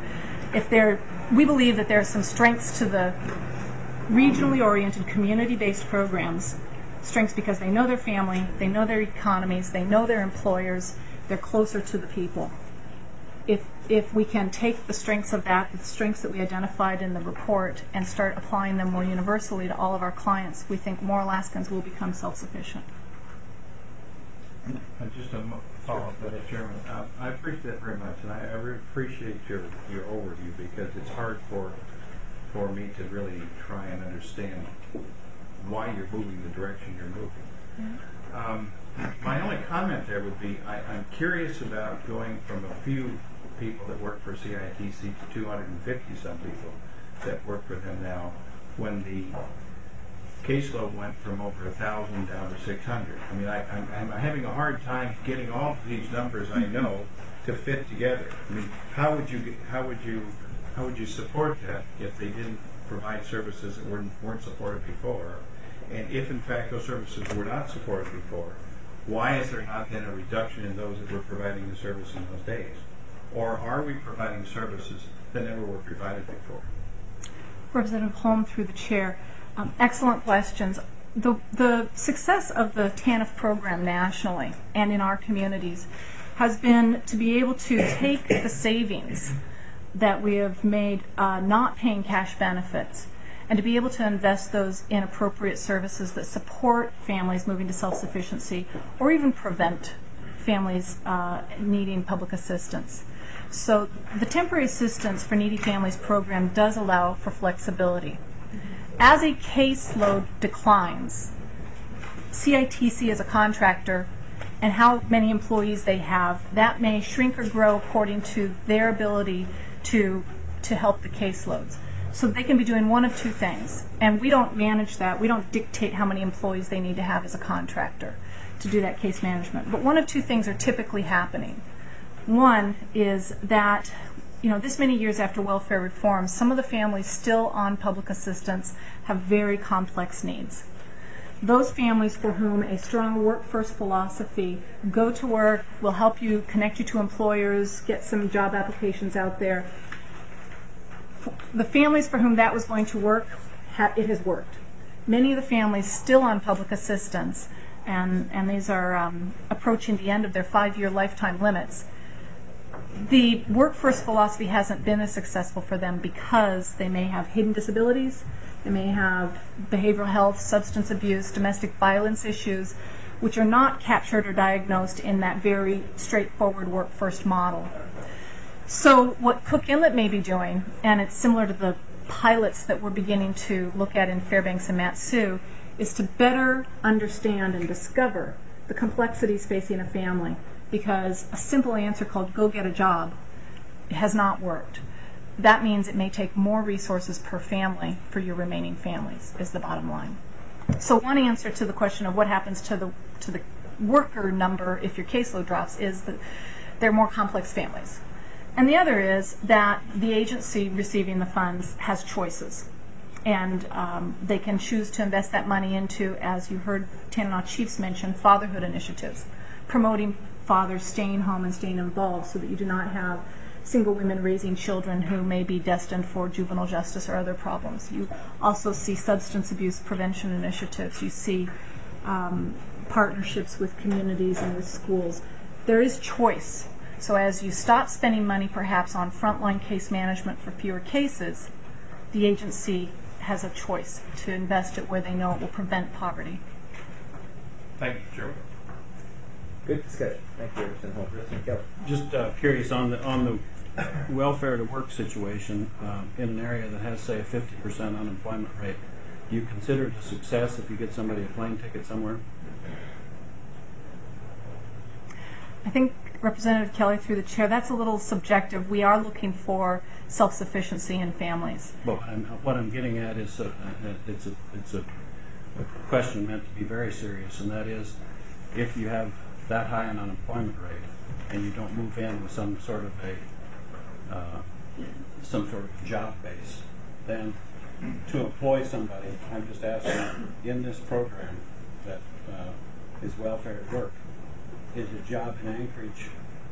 We believe that there are some strengths to the regionally oriented, community-based programs. Strengths because they know their family, they know their economies, they know their employers, they're closer to the people. If we can take the strengths of that, the strengths that we identified in the report, and start applying them more universally to all of our clients, we think more Alaskans will become self-sufficient. Just a follow-up, Chairman. I appreciate that very much, and I really appreciate your overview, because it's hard for me to really try and understand why you're moving the direction you're moving. Mm-hmm. My only comment there would be, I'm curious about going from a few people that work for CITC to 250-some people that work for them now, when the caseload went from over 1,000 down to 600. I mean, I'm having a hard time getting all of these numbers I know to fit together. I mean, how would you support that if they didn't provide services that weren't supported before? And if in fact those services were not supported before, why is there not then a reduction in those that were providing the service in those days? Or are we providing services that never were provided before? Representative Holm, through the chair. Excellent questions. The success of the TANF program nationally and in our communities has been to be able to take the savings that we have made not paying cash benefits and to be able to invest those in appropriate services that support families moving to self-sufficiency or even prevent families needing public assistance. So the Temporary Assistance for Needy Families program does allow for flexibility. As a caseload declines, CITC as a contractor and how many employees they have, that may shrink or grow according to their ability to help the caseloads. So they can be doing one of two things, and we don't manage that. We don't dictate how many employees they need to have as a contractor to do that case management. But one of two things are typically happening. One is that, this many years after welfare reform, some of the families still on public assistance have very complex needs. Those families for whom a strong work-first philosophy, go to work, will help you, connect you to employers, get some job applications out there. The families for whom that was going to work, it has worked. Many of the families still on public assistance, and these are approaching the end of their 5-year lifetime limits. The work-first philosophy hasn't been as successful for them because they may have hidden disabilities, they may have behavioral health, substance abuse, domestic violence issues, which are not captured or diagnosed in that very straightforward work-first model. So what Cook Inlet may be doing, and it's similar to the pilots that we're beginning to look at in Fairbanks and Mat-Su, is to better understand and discover the complexities facing a family, because a simple answer called go get a job has not worked. That means it may take more resources per family for your remaining families, is the bottom line. So one answer to the question of what happens to the worker number if your caseload drops is that they're more complex families. And the other is that the agency receiving the funds has choices. And they can choose to invest that money into, as you heard Tanana Chiefs mention, fatherhood initiatives, promoting fathers staying home and staying involved so that you do not have single women raising children who may be destined for juvenile justice or other problems. You also see substance abuse prevention initiatives. You see partnerships with communities and with schools. There is choice. So as you stop spending money perhaps on frontline case management for fewer cases, the agency has a choice to invest it where they know it will prevent poverty. Thank you, Chairman. Good discussion. Thank you, Representative Holmes. Representative Kelly. Just curious on the welfare to work situation in an area that has, say, a 50% unemployment rate. Do you consider it a success if you get somebody a plane ticket somewhere? I think, Representative Kelly, through the chair, that's a little subjective. We are looking for self-sufficiency in families. Well, what I'm getting at is it's a question meant to be very serious, and that is, if you have that high an unemployment rate and you don't move in with some sort of job base, then to employ somebody, I'm just asking, in this program that is welfare at work, is a job in Anchorage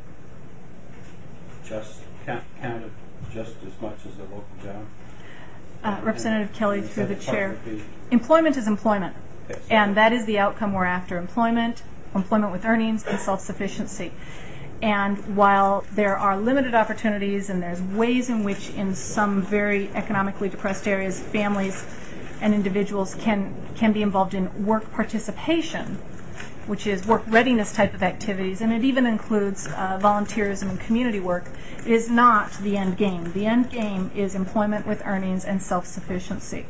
just counted just as much as a local job? Representative Kelly, through the chair, employment is employment, and that is the outcome we're after: employment with earnings, and self-sufficiency. And while there are limited opportunities, and there's ways in which in some very economically depressed areas families and individuals can be involved in work participation, which is work readiness type of activities, and it even includes volunteerism and community work, it is not the end game. The end game is employment with earnings and self-sufficiency.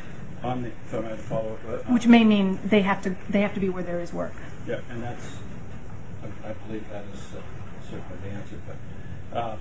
Which may mean they have to be where there is work. Yeah, and I believe that is certainly the answer. But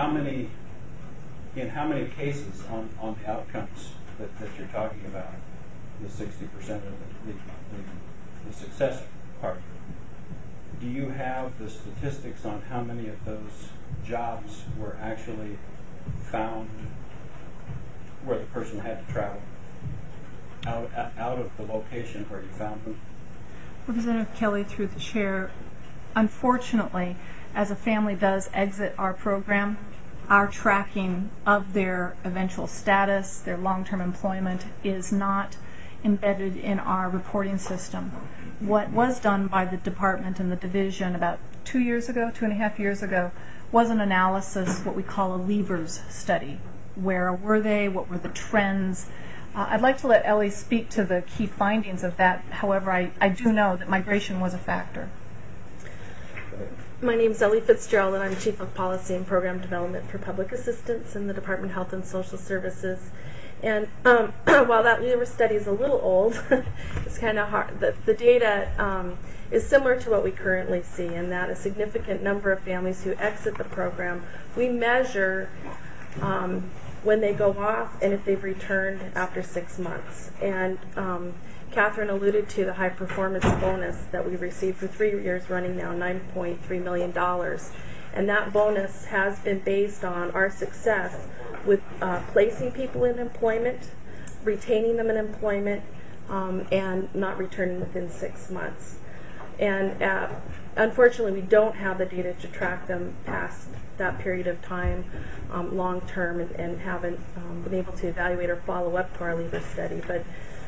in how many cases on the outcomes that you're talking about, the 60% of the success part, do you have the statistics on how many of those jobs were actually found where the person had to travel out of the location where you found them? Representative Kelly, through the chair, unfortunately, as a family does exit our program, our tracking of their eventual status, their long-term employment, is not embedded in our reporting system. What was done by the department and the division about 2.5 years ago, was an analysis, what we call a levers study. Where were they? What were the trends? I'd like to let Ellie speak to the key findings of that. However, I do know that migration was a factor. My name is Ellie Fitzgerald, and I'm Chief of Policy and Program Development for Public Assistance in the Department of Health and Social Services. And while that LIBOR study is a little old, it's kind of hard. The data is similar to what we currently see, in that a significant number of families who exit the program, we measure when they go off and if they've returned after 6 months. And Catherine alluded to the high performance bonus that we received for 3 years running now, $9.3 million. And that bonus has been based on our success with placing people in employment, retaining them in employment, and not returning within 6 months. And unfortunately, we don't have the data to track them past that period of time long term, and haven't been able to evaluate or follow up to our LIBOR study. But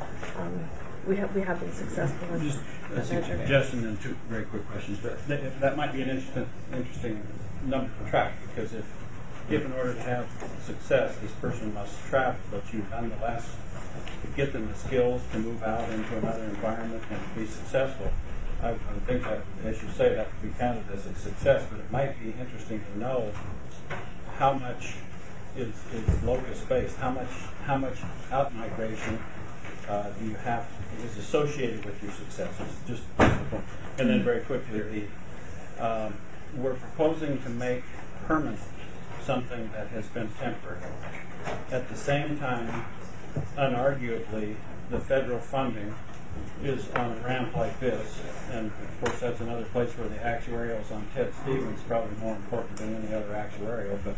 we have been successful in just a suggestion and 2 very quick questions. But that might be an interesting number to track, because if in order to have success, this person must travel, but you nonetheless get them the skills to move out into another environment and be successful, I would think that, as you say, that would be counted as a success. But it might be interesting to know how much is locus based, how much out migration do you have is associated with your successes. Just and then very quickly, we're proposing to make permanent something that has been temporary. At the same time, unarguably, the federal funding is on a ramp like this, and of course that's another place where the actuarials on Ted Stevens is probably more important than any other actuarial. But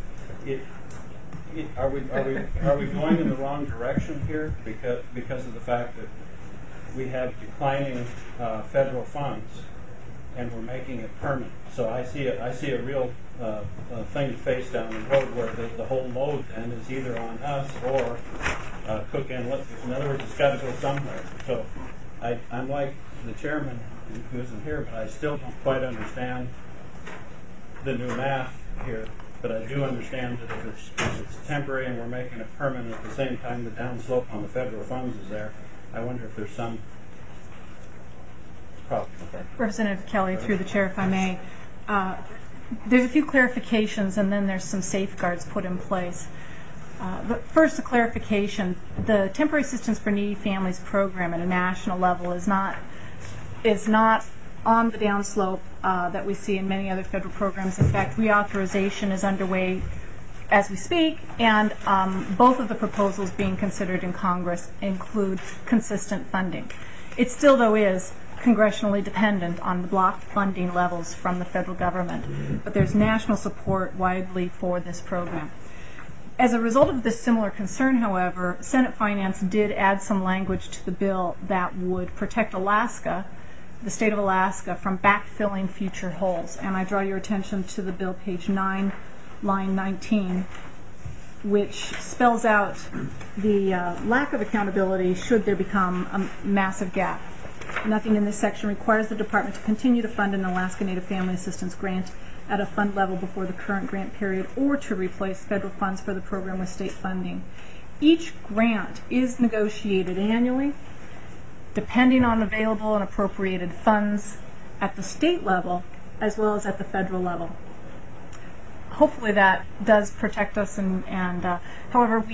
are we going in the wrong direction here because of the fact that we have declining federal funds and we're making it permanent? So I see a real thing face down the road where the whole load then is either on us or Cook Inlet. In other words, it's got to go somewhere. So I'm like the chairman who isn't here, but I still don't quite understand the new math here. But I do understand that if it's temporary and we're making it permanent at the same time the downslope on the federal funds is there, I wonder if there's some problem. Representative Kelly, through the chair, if I may. There's a few clarifications, and then there's some safeguards put in place. But first, a clarification: the Temporary Assistance for Needy Families program at a national level is not on the downslope that we see in many other federal programs. In fact, reauthorization is underway as we speak, and both of the proposals being considered in Congress include consistent funding. It still, though, is congressionally dependent on the block funding levels from the federal government, but there's national support widely for this program. As a result of this similar concern, however, Senate Finance did add some language to the bill that would protect Alaska, the state of Alaska, from backfilling future holes. And I draw your attention to the bill, page 9, line 19, which spells out the lack of accountability should there become a massive gap. Nothing in this section requires the department to continue to fund an Alaska Native Family Assistance grant at a fund level before the current grant period, or to replace federal funds for the program with state funding. Each grant is negotiated annually, depending on available and appropriated funds at the state level as well as at the federal level. Hopefully that does protect us, and however,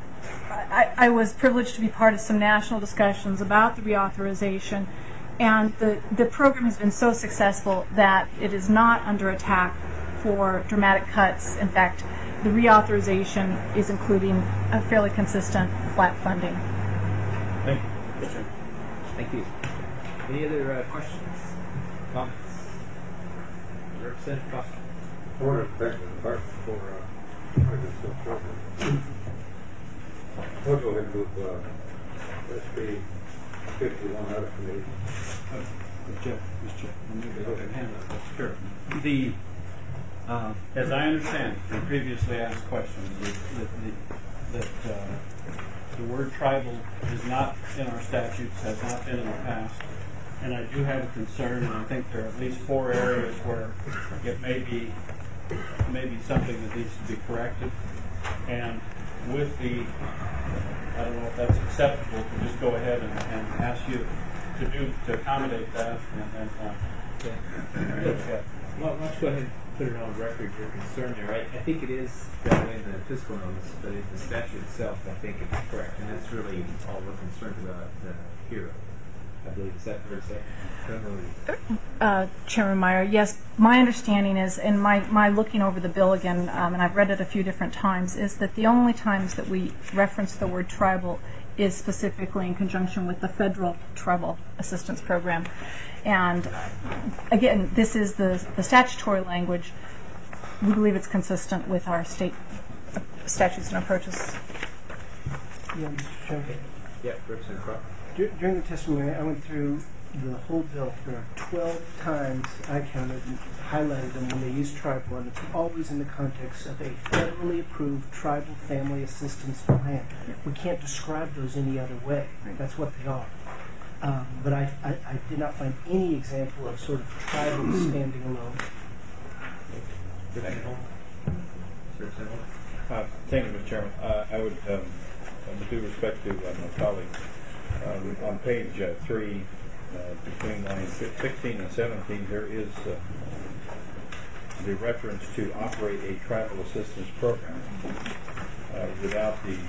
I was privileged to be part of some national discussions about the reauthorization, and the program has been so successful that it is not under attack for dramatic cuts. In fact, the reauthorization is including a fairly consistent flat funding. Thank you. Thank you. Any other questions, comments? Representative Foster. I want to thank the department for this program. We'll go ahead and move SB 51 out of committee. Sure. As I understand from previously asked questions, that the word tribal is not in our statutes, has not been in the past, and I do have a concern, and I think there are at least 4 areas where it may be something that needs to be corrected. And with I don't know if that's acceptable to just go ahead and ask you to accommodate that. Why don't you go ahead and put it on record, your concern there. I think it is that way in the fiscal notice, but in the statute itself, I think it's correct. And that's really all we're concerned about here. I believe. Is that fair to say? Chairman Meyer, yes, my understanding is, and my looking over the bill again, and I've read it a few different times, is that the only times that we reference the word tribal is specifically in conjunction with the federal tribal assistance program. And again, this is the statutory language. We believe it's consistent with our state statutes and approaches. Yeah, Mr. Chairman. Yeah, Representative Croft. During the testimony, I went through the whole bill. There are 12 times I counted and highlighted them when they use tribal, and it's always in the context of a federally approved tribal family assistance plan. We can't describe those any other way. That's what they are. But I did not find any example of sort of tribal standing alone. Thank you, Mr. Chairman. I would, with due respect to my colleague, on page 3, between lines 16 and 17, there is the reference to operate a tribal assistance program without the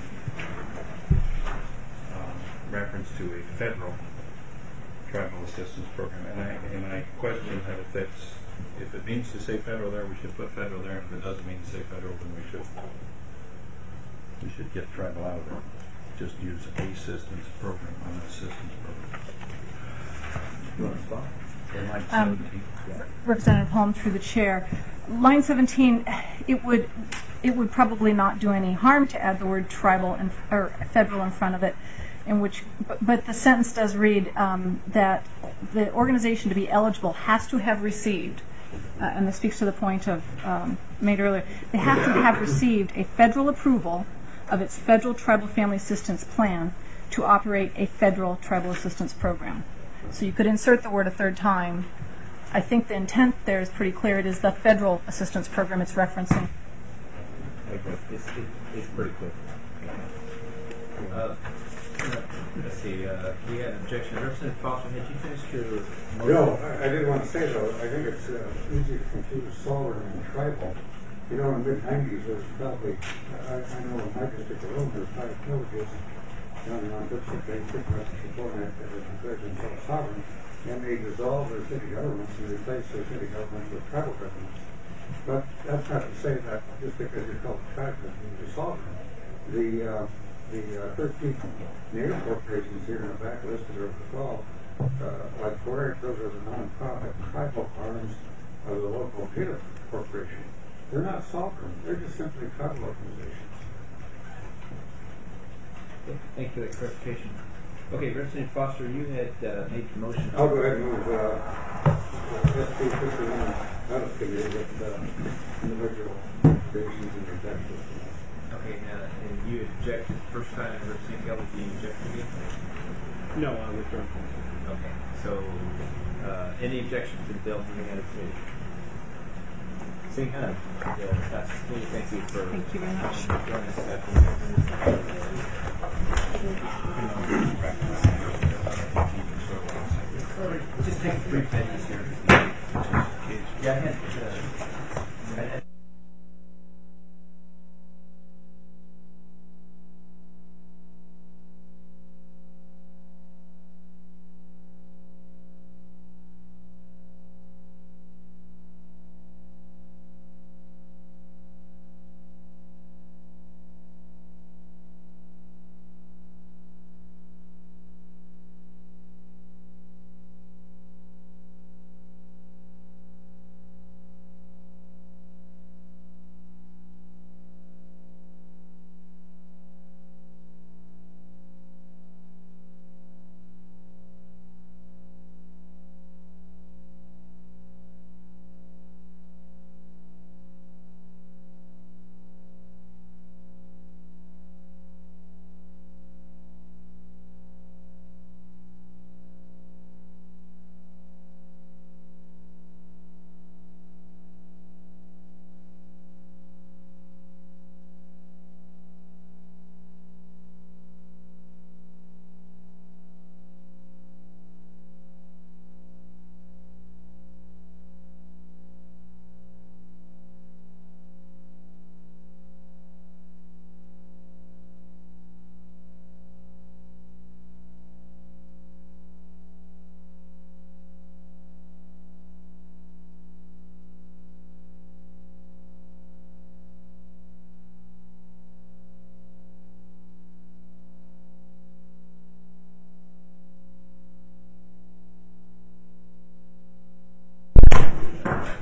reference to a federal tribal assistance program. And I question that if it means to say federal there, we should put federal there. If it doesn't mean to say federal, then we should get tribal out of there. Just use a assistance program on an assistance program. You want to stop? Representative Holm, through the chair. Line 17, it would probably not do any harm to add the word tribal or federal in front of it, but the sentence does read that the organization to be eligible has to have received, and this speaks to the point of made earlier, they have to have received a federal approval of its federal tribal family assistance plan to operate a federal tribal assistance program. So you could insert the word a third time. I think the intent there is pretty clear. It is the federal assistance program it's referencing. It's pretty clear. Let's see. We had an objection. Representative Foster, had you finished your motion? No, I didn't want to say though. I think it's easy to confuse sovereign and tribal. You know, in the mid-90s, there was probably, I know in my district alone, there were 5 villages down on Dipstick Bay, pretty much before that, that were declared themselves sovereign, and they dissolved their city governments and replaced their city governments with tribal governments. But that's not to say that just because you're called a tribe doesn't mean you're sovereign. The 13 native corporations here in the back listed are 12, like 4 those are the non-profit tribal arms of the local native corporation. They're not sovereign. They're just simply tribal organizations. Okay, thank you for that clarification. Okay, Representative Foster, you had made the motion. I'll go ahead and move SB 51 out of committee with individual provisions and protections. Okay, and you objected the first time, Representative Kelly, do you object again? No, I withdraw. Okay, so any objection to the bill moving out of committee? Seeing none, that's me. Thank you for Thank you very much. joining us this afternoon. Just take 3 minutes here. Yeah, I had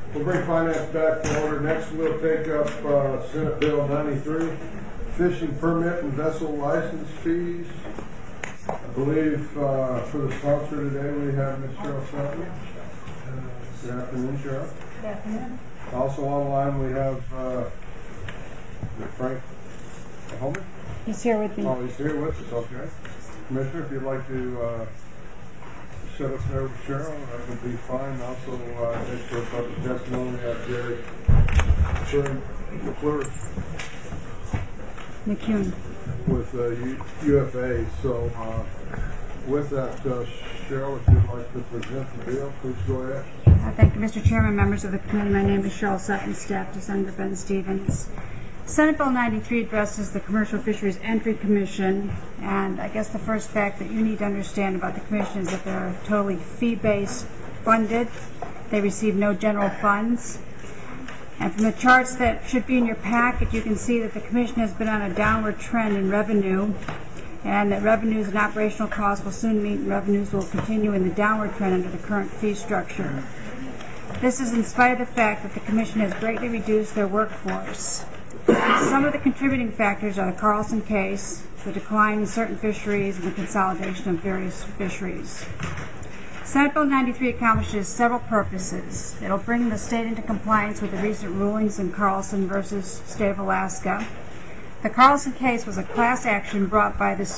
We'll bring finance back to order. Next, we'll take up Senate Bill 93, fishing permit and vessel license fees. I believe for the sponsor today we have Ms. Cheryl Sutton. Good afternoon, Cheryl. Good afternoon. Also online we have Frank Holman. He's here with me. Oh, he's here with us, okay. Commissioner, if you'd like to set up there with Cheryl, that would be fine. Also, next for public testimony, we have Jerry McClure McCune. with UFA. So, with that, Cheryl, if you'd like to present the bill, please go ahead. Thank you, Mr. Chairman, members of the committee. My name is Cheryl Sutton, staff to Senator Ben Stevens. Senate Bill 93 addresses the Commercial Fisheries Entry Commission, and I guess the first fact that you need to understand about the commission is that they're totally fee-based funded. They receive no general funds. And from the charts that should be in your packet, you can see that the commission has been on a downward trend in revenue, and that revenues and operational costs will soon meet, and revenues will continue in the downward trend under the current fee structure. This is in spite of the fact that the commission has greatly reduced their workforce. Some of the contributing factors are the Carlson case, the decline in certain fisheries, and the consolidation of various fisheries. Senate Bill 93 accomplishes several purposes. It will bring the state into compliance with the recent rulings in Carlson versus State of Alaska. The Carlson case was a class action brought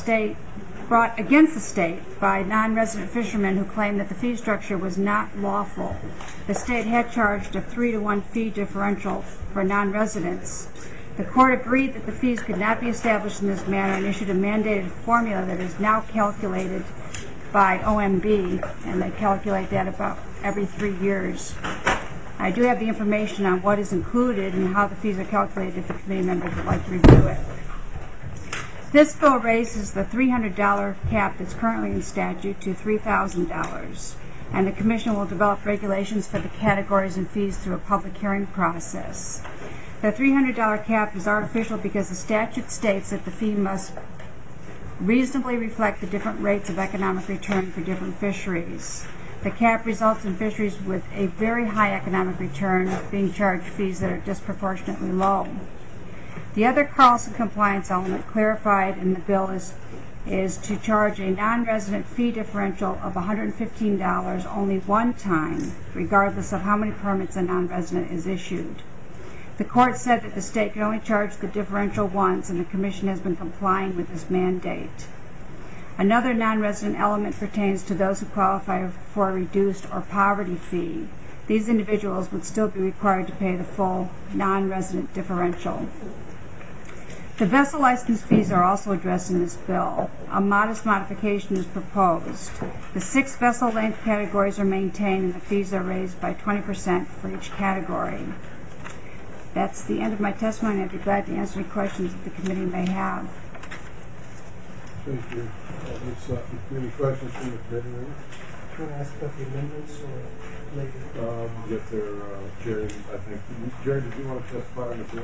against the state by non-resident fishermen who claimed that the fee structure was not lawful. The state had charged a 3-to-1 fee differential for non-residents. The court agreed that the fees could not be established in this manner and issued a mandated formula that is now calculated by OMB, and they calculate that about every 3 years. I do have the information on what is included and how the fees are calculated if the committee members would like to review it. This bill raises the $300 cap that's currently in statute to $3,000, and the commission will develop regulations for the categories and fees through a public hearing process. The $300 cap is artificial because the statute states that the fee must reasonably reflect the different rates of economic return for different fisheries. The cap results in fisheries with a very high economic return being charged fees that are disproportionately low. The other Carlson compliance element clarified in the bill is to charge a non-resident fee differential of $115 only one time, regardless of how many permits a non-resident is issued. The court said that the state can only charge the differential once, and the commission has been complying with this mandate. Another non-resident element pertains to those who qualify for a reduced or poverty fee. These individuals would still be required to pay the full non-resident differential. The vessel license fees are also addressed in this bill. A modest modification is proposed. The 6 vessel length categories are maintained, and the fees are raised by 20% for each category. That's the end of my testimony. I'd be glad to answer any questions that the committee may have. Thank you. Any questions from the committee members? Do you want to ask about the amendments or later? Get there, Jerry, I think. Jerry, did you want to testify on the bill?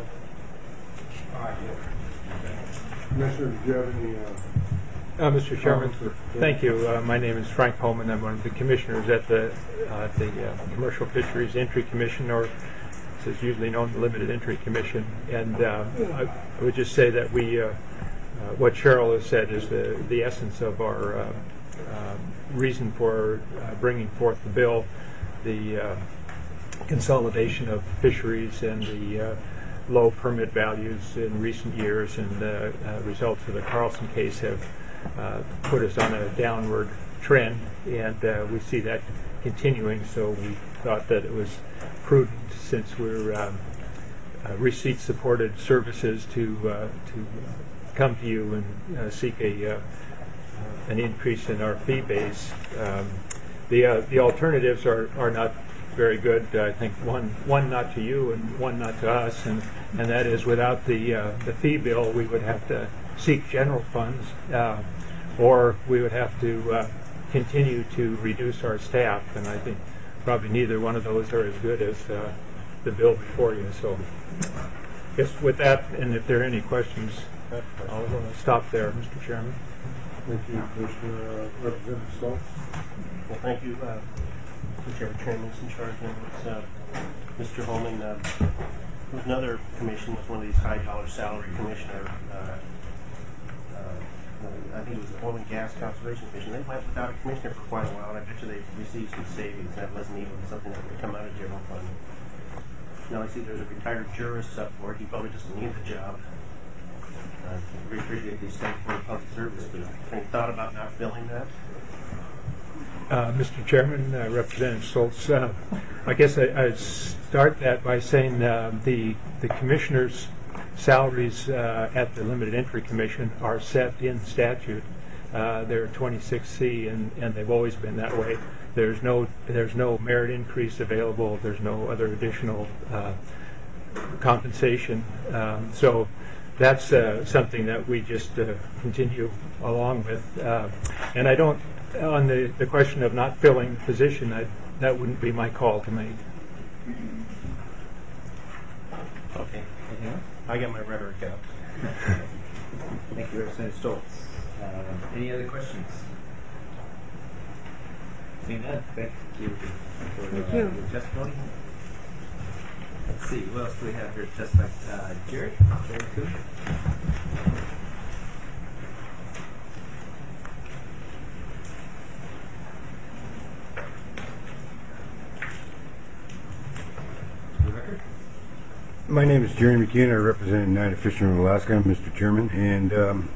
Commissioner, did you have any... Mr. Chairman, thank you. My name is Frank Holman. I'm one of the commissioners at the Commercial Fisheries Entry Commission, or is usually known as the Limited Entry Commission. And I would just say that what Cheryl has said is the essence of our reason for bringing forth the bill, the consolidation of fisheries and the low permit values in recent years, and the results of the Carlson case have put us on a downward trend, and we see that continuing, so we thought that it was prudent, since we're receipt-supported services, to come to you and seek an increase in our fee base. The alternatives are not very good. I think one not to you and one not to us, and that is, without the fee bill, we would have to seek general funds, or we would have to continue to reduce our staff, and I think probably neither one of those are as good as the bill before you. So just with that, and if there are any questions, I'll stop there, Mr. Chairman. Thank you, Commissioner. Representative Stoltz. Well, thank you. whichever chairman's in charge now. It's Mr. Holman. There was another commission, was one of these high-dollar salary commissioner. I think it was the Oil and Gas Conservation Commission. They went without a commissioner for quite a while, and I bet you they received some savings. That wasn't even something that would come out of general fund. Now I see there's a retired jurist up for it. He probably doesn't need the job. I really appreciate these things for public service, but any thought about not filling that? Mr. Chairman, Representative Stoltz, I guess I'd start that by saying the commissioners' salaries at the Limited Entry Commission are set in statute. They're 26C, and they've always been that way. There's no merit increase available. There's no other additional compensation. So that's something that we just continue along with. And I don't, on the question of not filling the position, that wouldn't be my call to make. Okay. I got my rhetoric out. Thank you, Representative Stoltz. Any other questions? Seeing none, thank you for your testimony. Let's see, what else do we have here to testify? Jerry Coon. My name is Jerry McKeon. I represent United Fishermen of Alaska, Mr. Chairman. And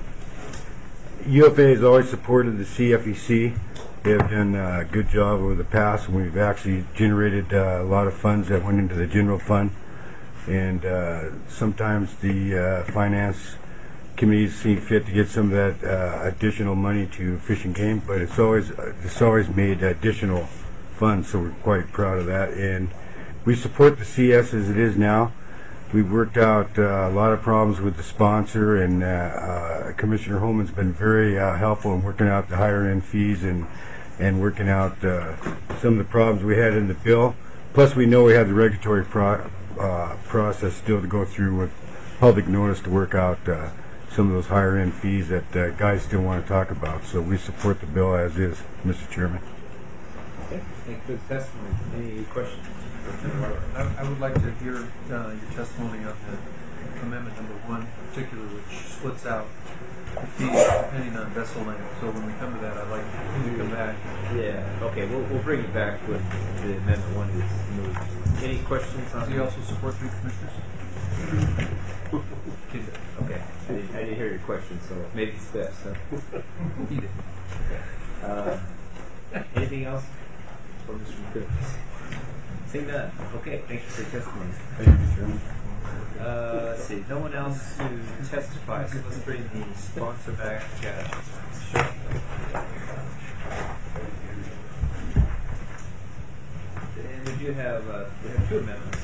UFA has always supported the CFEC. They have done a good job over the past. We've actually generated a lot of funds that went into the general fund. And sometimes the finance committees see fit to get some of that additional money to Fish and Game, but it's always made additional funds, so we're quite proud of that. And we support the CS as it is now. We've worked out a lot of problems with the sponsor, and Commissioner Holman's been very helpful in working out the higher end fees and working out some of the problems we had in the bill. Plus, we know we have the regulatory process still to go through with public notice to work out some of those higher end fees that guys still want to talk about. So we support the bill as is, Mr. Chairman. Okay, thank you for the testimony. Any questions? I would like to hear your testimony on the amendment number 1 in particular, which splits out the fees depending on vessel length. So when we come to that, I'd like to come back. Yeah, okay, we'll bring it back when the amendment 1 is moved. Any questions on Does he also support 3 commissioners? Okay, I didn't hear your question, so maybe it's best. Huh? He did. Anything else for Mr. McCook? Seeing none. Okay, thank you for your testimony. Thank you, Mr. Chairman. Let's see, no one else to testify, so let's bring the sponsor back. Sure. And we do have 2 amendments.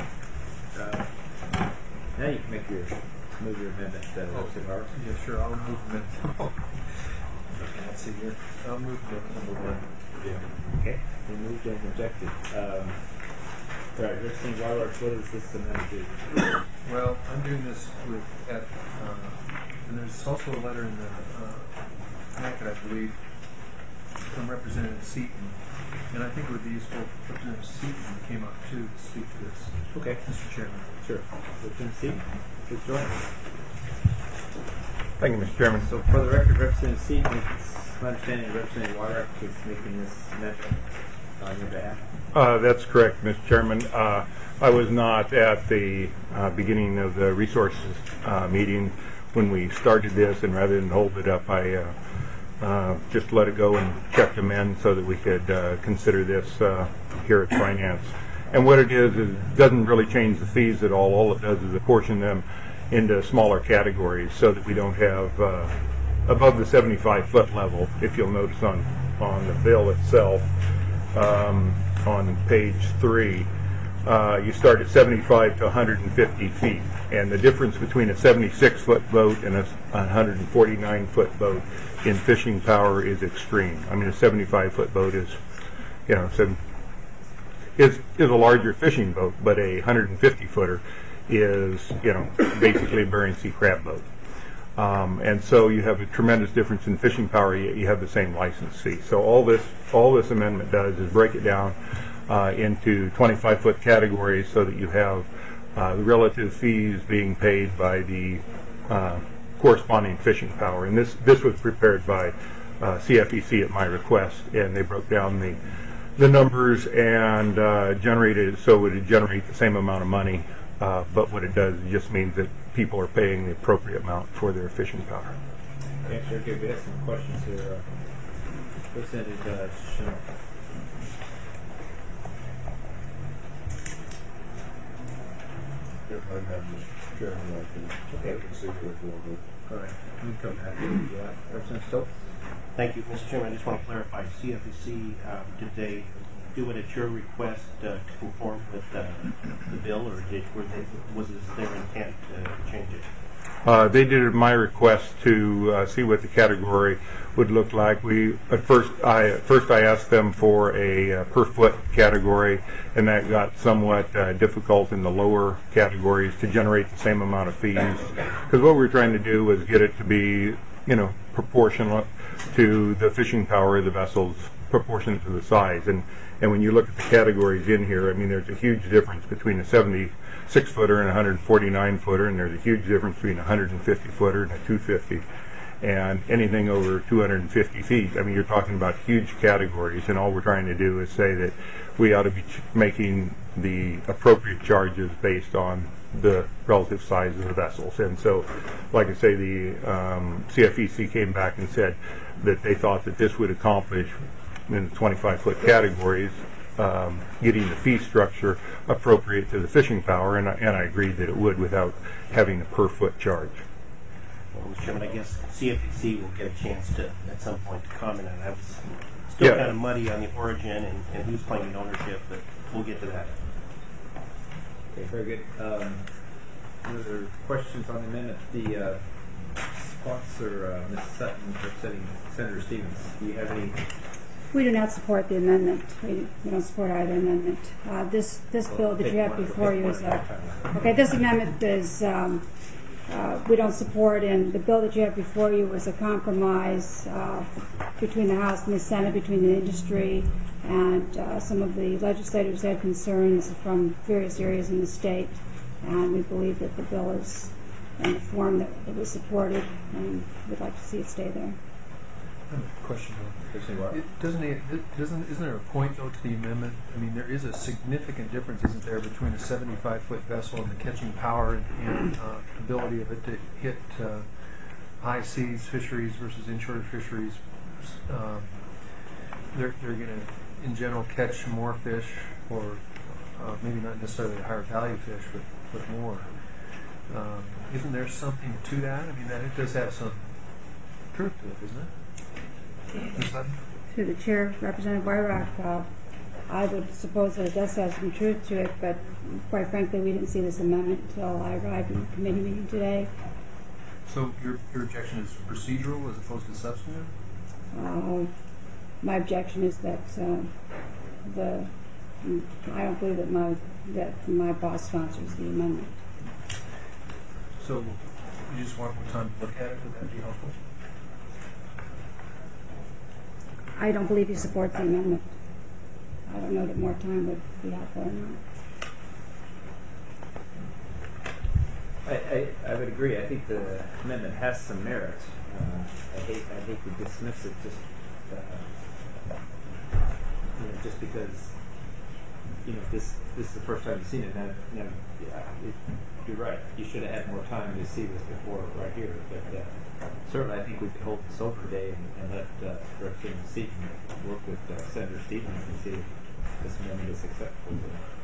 Now you can move your amendment. Yeah, sure. I'll move amendment. Okay, let's see here. I'll move amendment number 1. Yeah. Okay. We moved and rejected. All right, Richardson Waterworks, what is this amendment do? Well, I'm doing this and there's also a letter in the packet, I believe, from Representative Seaton, and I think it would be useful if Representative Seaton came up too to speak to this. Okay, Mr. Chairman. Sure. Representative Seaton, please join us. Thank you, Mr. Chairman. So, for the record, Representative Seaton, it's my understanding Representative Waterworks is making this amendment on your behalf. That's correct, Mr. Chairman. I was not at the beginning of the resources meeting when we started this, and rather than hold it up, I just let it go and checked them in so that we could consider this here at Finance. And what it is it doesn't really change the fees at all. All it does is apportion them into smaller categories so that we don't have above the 75-foot level. If you'll notice on the bill itself, on page 3, you start at 75 to 150 feet, and the difference between a 76-foot boat and a 149-foot boat in fishing power is extreme. I mean, a 75-foot boat is a larger fishing boat, but a 150-footer is basically a Bering Sea crab boat. And so you have a tremendous difference in fishing power, yet you have the same license fee. So all this amendment does is break it down into 25-foot categories so that you have the relative fees being paid by the corresponding fishing power. And this was prepared by CFEC at my request, and they broke down the numbers and generated it so it would generate the same amount of money. But what it does, it just means that people are paying the appropriate amount for their fishing power. Actually, okay, we have some questions here. Representative Chanel. If I have Mr. Chairman, I can see it a little bit. All right, we can come back. Representative Stokes. Thank you, Mr. Chairman. I just want to clarify, CFEC, did they do it at your request to conform with the bill, or was it their intent to change it? They did it at my request to see what the category would look like. At first I asked them for a per foot category, and that got somewhat difficult in the lower categories to generate the same amount of fees. Because what we were trying to do was get it to be, proportional to the fishing power of the vessels, proportionate to the size. And when you look at the categories in here, I mean, there's a huge difference between a 76-footer and a 149-footer, and there's a huge difference between a 150-footer and a 250. And anything over 250 feet, I mean, you're talking about huge categories, and all we're trying to do is say that we ought to be making the appropriate charges based on the relative size of the vessels. And so, like I say, the CFEC came back and said that they thought that this would accomplish, in the 25-foot categories, getting the fee structure appropriate to the fishing power, and I agreed that it would without having a per-foot charge. Well, Mr. Chairman, I guess CFEC will get a chance to, at some point, to comment on it. I was still kind of muddy on the origin and who's claiming ownership, but we'll get to that. Okay, very good. Other questions on the amendment? The sponsor, Ms. Sutton, representing Senator Stevens, do you have any? We do not support the amendment. We don't support either amendment. This bill that you have before you is this amendment is we don't support, and the bill that you have before you was a compromise between the House and the Senate, between the industry, and some of the legislators had concerns from various areas in the state, and we believe that the bill is in the form that it was supported, and we'd like to see it stay there. I have a question. Isn't there a point, though, to the amendment? I mean, there is a significant difference, isn't there, between a 75-foot vessel and the catching power and ability of it to hit high seas fisheries versus inshore fisheries. They're going to, in general, catch more fish, or maybe not necessarily higher value fish, but more. Isn't there something to that? I mean, that it does have some truth to it, isn't it? To the chair, Representative Weirach, I would suppose that it does have some truth to it, but quite frankly, we didn't see this amendment until I arrived in the committee meeting today. So your objection is procedural as opposed to substantive? My objection is that I don't believe that my boss sponsors the amendment. So you just want more time to look at it? Would that be helpful? I don't believe he supports the amendment. I don't know that more time would be helpful or not. I would agree. I think the amendment has some merit. I hate to dismiss it just because this is the first time you've seen it. Now, you're right. You should have had more time to see this before right here. But certainly, I think we could hold this over today and let Representative Seaton work with Senator Stevens and see if this amendment is acceptable.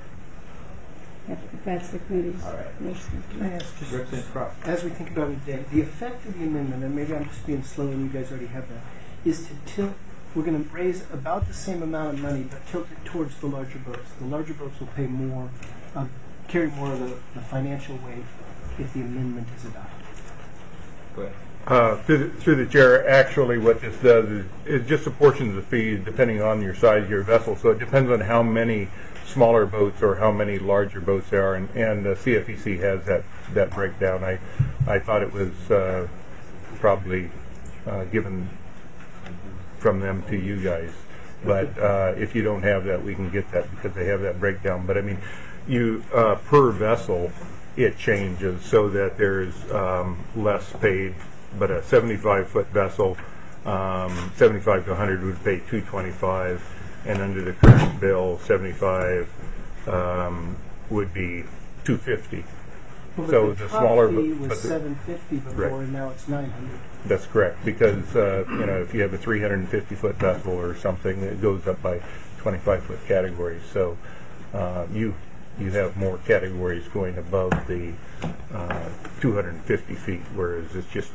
If that's the committee's mission. Can I ask just, as we think about it today, the effect of the amendment, and maybe I'm just being slow and you guys already have that, is to tilt, we're going to raise about the same amount of money, but tilt it towards the larger boats. The larger boats will pay more, carry more of the financial weight if the amendment is adopted. Go ahead. Through the chair, actually what this does is it just apportions the fees depending on your size of your vessel. So it depends on how many smaller boats or how many larger boats there are, and the CFEC has that breakdown. I thought it was probably given from them to you guys. But if you don't have that, we can get that because they have that breakdown. But I mean, you per vessel, it changes so that there's less paid. But a 75-foot vessel, 75 to 100 would pay $225, and under the current bill, 75 would be $250. Well, So the the smaller fee but was the- $750 before, Right. and now it's $900. That's correct, because if you have a 350-foot vessel or something, it goes up by 25-foot categories. So you have more categories going above the 250 feet, whereas it's just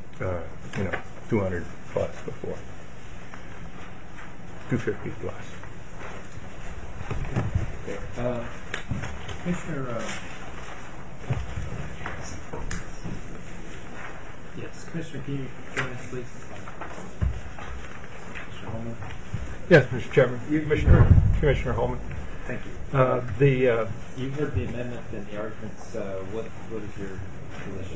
200 plus before, 250 plus. Okay. Commissioner. Yes, Commissioner, can you join us, please? Commissioner Holman. Yes, Mr. Chairman. Commissioner Holman. Thank you. The You've heard the amendment and the arguments. What is your position?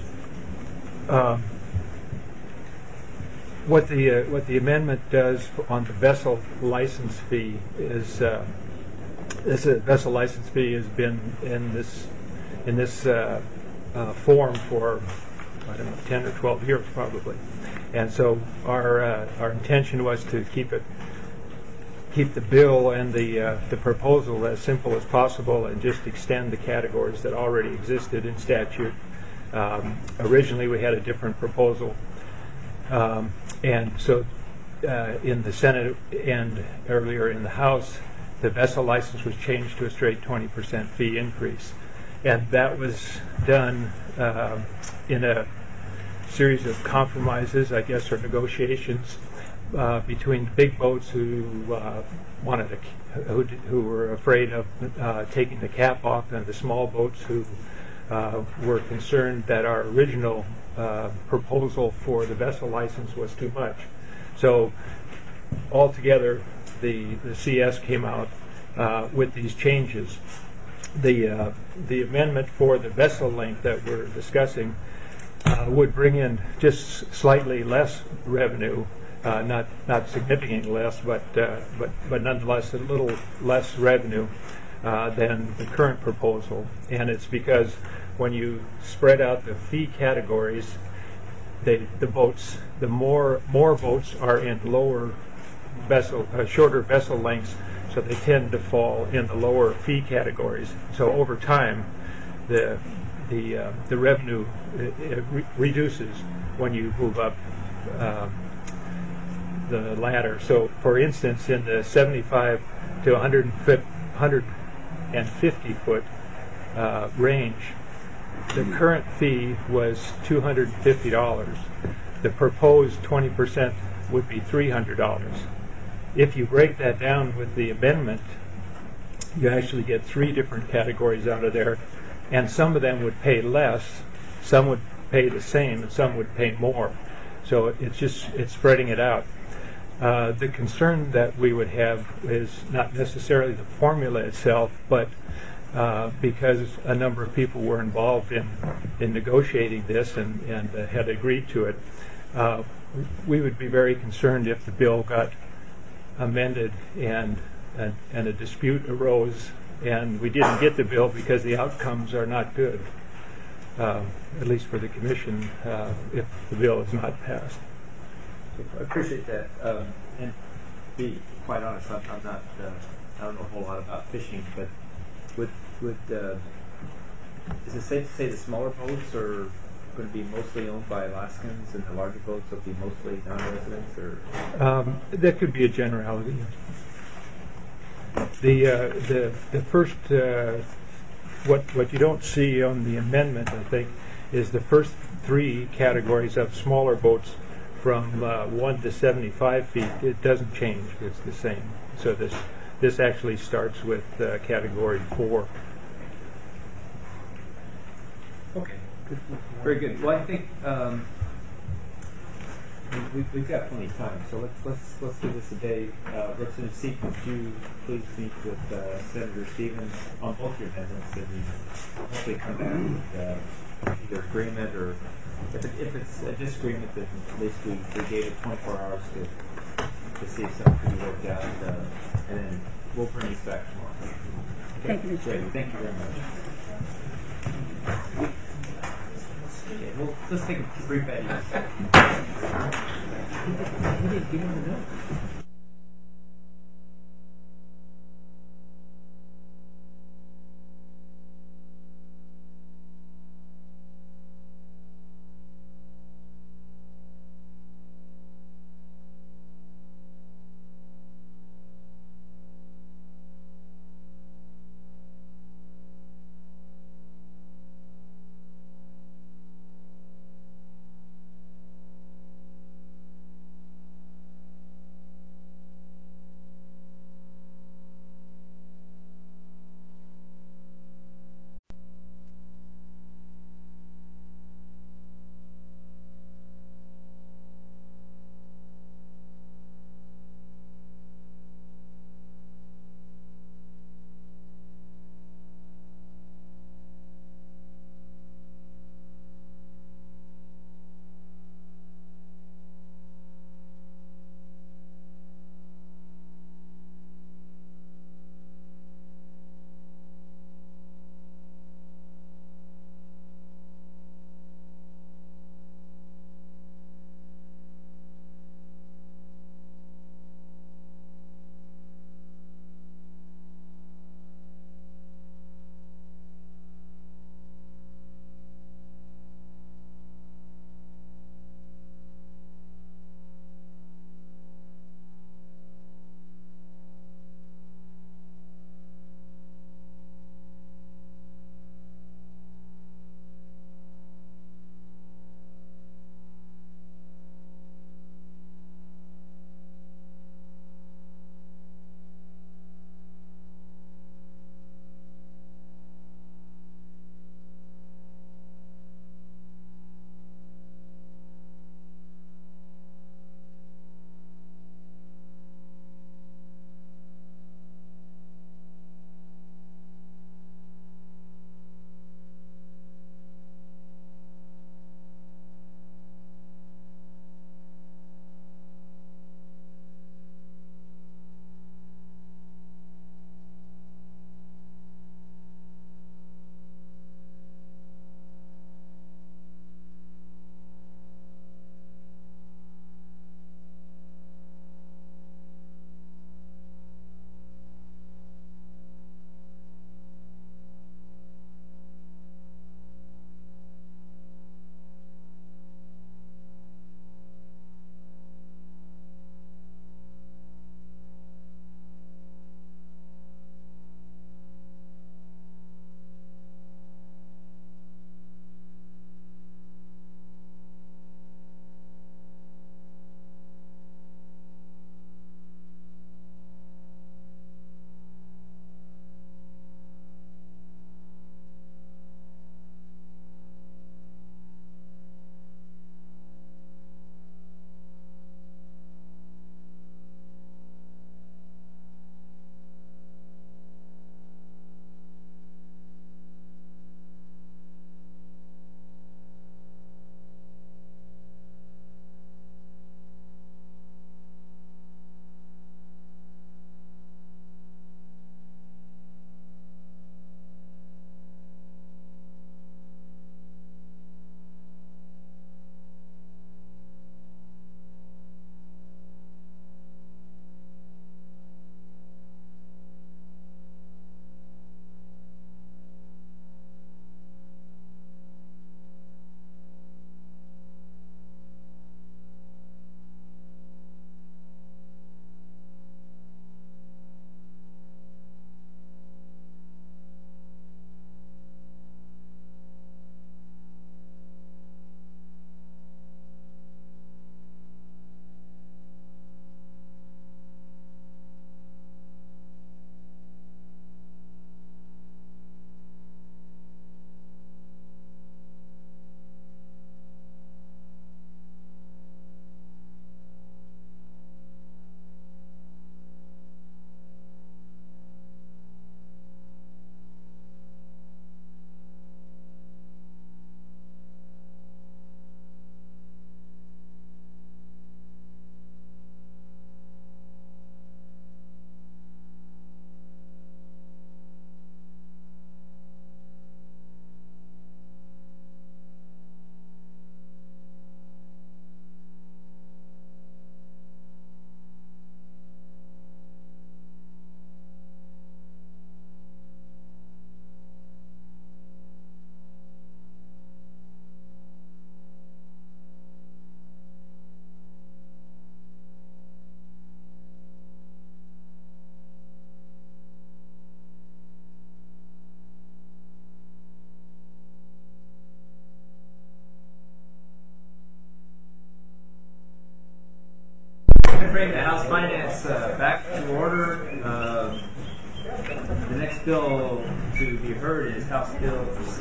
What the amendment does on the vessel license fee is this vessel license fee has been in this form for, I don't know, 10 or 12 years probably, and so our intention was to keep the bill and the proposal as simple as possible and just extend the categories that already existed in statute. Originally we had a different proposal, and so in the Senate and earlier in the House, the vessel license was changed to a straight 20% fee increase, and that was done in a series of compromises, I guess, or negotiations between the big boats who were afraid of taking the cap off, and the small boats who were concerned that our original proposal for the vessel license was too much. So altogether, the CS came out with these changes. The amendment for the vessel length that we're discussing would bring in just slightly less revenue, not significantly less, but nonetheless a little less revenue than the current proposal. And it's because when you spread out the fee categories, the more boats are in shorter vessel lengths, so they tend to fall in the lower fee categories. So over time, the revenue reduces when you move up the ladder. So, for instance, in the 75 to 150 foot range, the current fee was $250. The proposed 20% would be $300. If you break that down with the amendment, you actually get 3 different categories out of there, and some of them would pay less, some would pay the same, and some would pay more. So it's spreading it out. The concern that we would have is not necessarily the formula itself, but because a number of people were involved in negotiating this and had agreed to it, we would be very concerned if the bill got amended and a dispute arose and we didn't get the bill because the outcomes are not good, at least for the Commission, if the bill is not passed. I appreciate that. And to be quite honest, I'm not, I don't know a whole lot about fishing, but is it safe to say the smaller boats are going to be mostly owned by Alaskans and the larger boats will be mostly non-residents? Or that could be a generality. The first, what you don't see on the amendment, I think, is the first 3 categories of smaller boats from 1 to 75 feet. It doesn't change; it's the same. So this actually starts with category 4. Okay, very good. Well, I think we've got plenty of time, so let's do this a day. Representative Seat, would you please meet with Senator Stevens on both your amendments and hopefully come back with either agreement or If it's a disagreement, then at least we gave it 24 hours to see if something can be worked out, and then we'll bring this back tomorrow. Okay? Thank you, Mr. Great. Thank you very much. Okay, well, let's take a brief adjournment. going to bring the House Finance back to order. The next bill to be heard is Senate Bill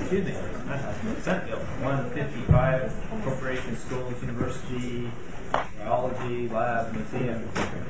155, Corporation Schools, University, Biology, Lab, Museum.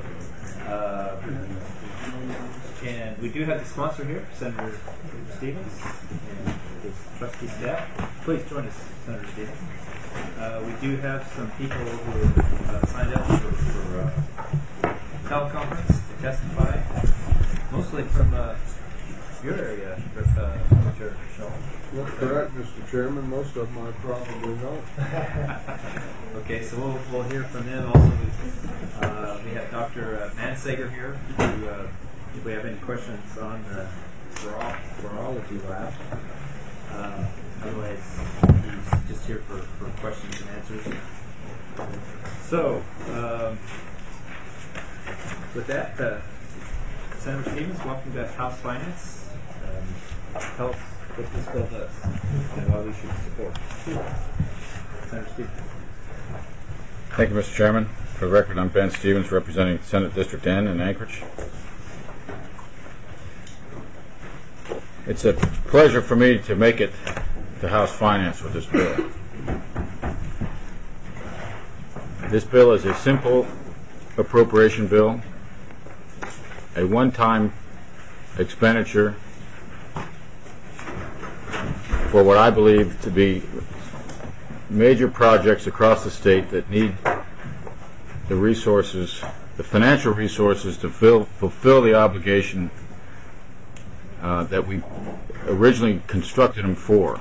And we do have the sponsor here, Senator Stevens, and his trustee staff. Please join us, Senator Stevens. We do have some people who signed up for teleconference to testify, mostly from your area, Mr. Shaw. That's correct, Mr. Chairman. Most of them I probably know. Okay, so we'll hear from them. Also, we have Dr. Mansager here. If we have any questions on the virology lab. Otherwise, he's just here for questions and answers. So, with that, Senator Stevens, welcome to House Finance. Tell us what this bill does and why we should support. Senator Stevens. Thank you, Mr. Chairman. For the record, I'm Ben Stevens, representing Senate District N in Anchorage. It's a pleasure for me to make it to House Finance with this bill. This bill is a simple appropriation bill, a one-time expenditure for what I believe to be major projects across the state that need the resources, the financial resources to fulfill the obligation that we originally constructed them for.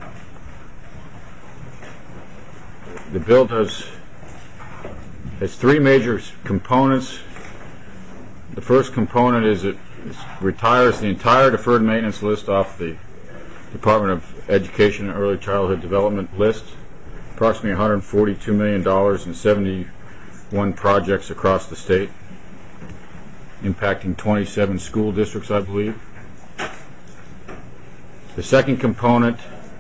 The bill has three major components. The first component is it retires the entire deferred maintenance list off the Department of Education and Early Childhood Development list, approximately $142 million in 71 projects across the state, impacting 27 school districts, I believe. The second component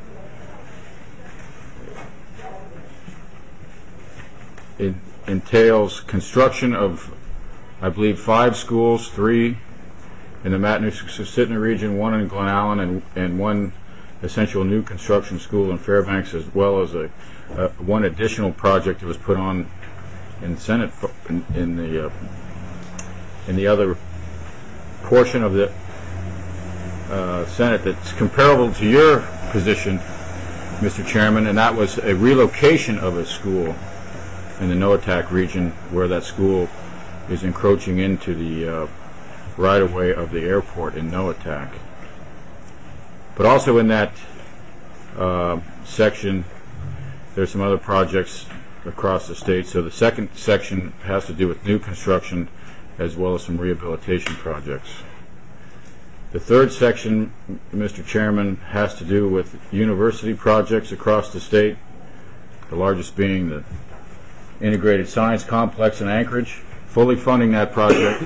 entails construction of, I believe, 5 schools, 3 in the Matanuska-Susitna region, 1 in Glen Allen, and 1 essential new construction school in Fairbanks, as well as one additional project that was put on in Senate in the other portion of the Senate that's comparable to your position, Mr. Chairman, and that was a relocation of a school in the Noatak region, where that school is encroaching into the right-of-way of the airport in Noatak. But also in that section, there's some other projects across the state. So the second section has to do with new construction as well as some rehabilitation projects. The third section, Mr. Chairman, has to do with university projects across the state, the largest being the Integrated Science Complex in Anchorage, fully funding that project,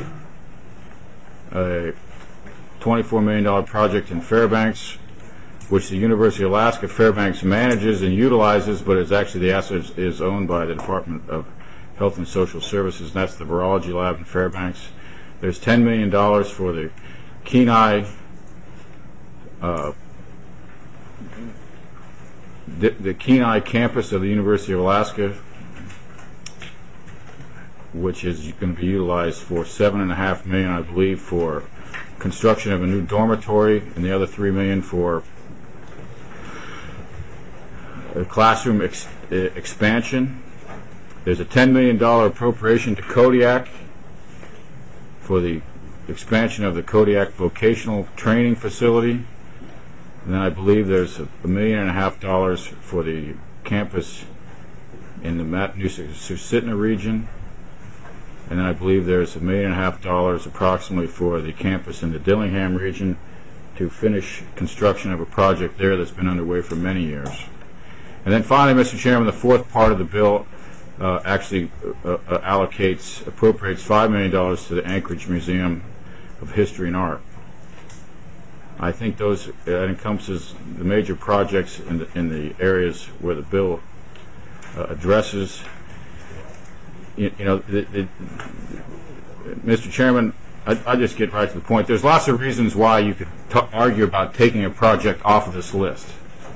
a $24 million project in Fairbanks, which the University of Alaska Fairbanks manages and utilizes, but is actually the asset is owned by the Department of Health and Social Services, and that's the virology lab in Fairbanks. There's $10 million for the Kenai the Kenai campus of the University of Alaska, which is going to be utilized for $7.5 million, I believe, for construction of a new dormitory, and the other $3 million for a classroom expansion. There's a $10 million appropriation to Kodiak for the expansion of the Kodiak Vocational Training Facility. And then I believe there's $1.5 million for the campus in the Matanuska-Susitna region. And then I believe there's $1.5 million approximately for the campus in the Dillingham region to finish construction of a project there that's been underway for many years. And then finally, Mr. Chairman, the fourth part of the bill actually appropriates $5 million to the Anchorage Museum of History and Art. I think that encompasses the major projects in the areas where the bill addresses. Mr. Chairman, I'll just get right to the point. There's lots of reasons why you could argue about taking a project off of this list.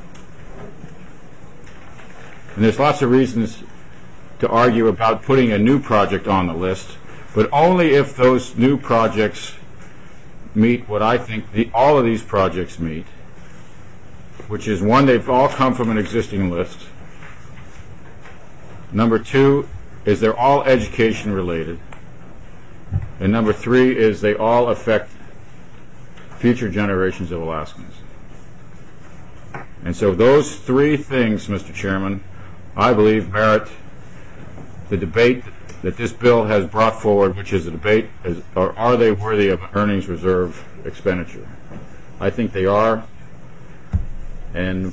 And there's lots of reasons to argue about putting a new project on the list, but only if those new projects meet what I think all of these projects meet, which is, one, they've all come from an existing list. Number two is they're all education related. And number three is they all affect future generations of Alaskans. And so those three things, Mr. Chairman, I believe merit the debate that this bill has brought forward, which is a debate, are they worthy of earnings reserve expenditure? I think they are. And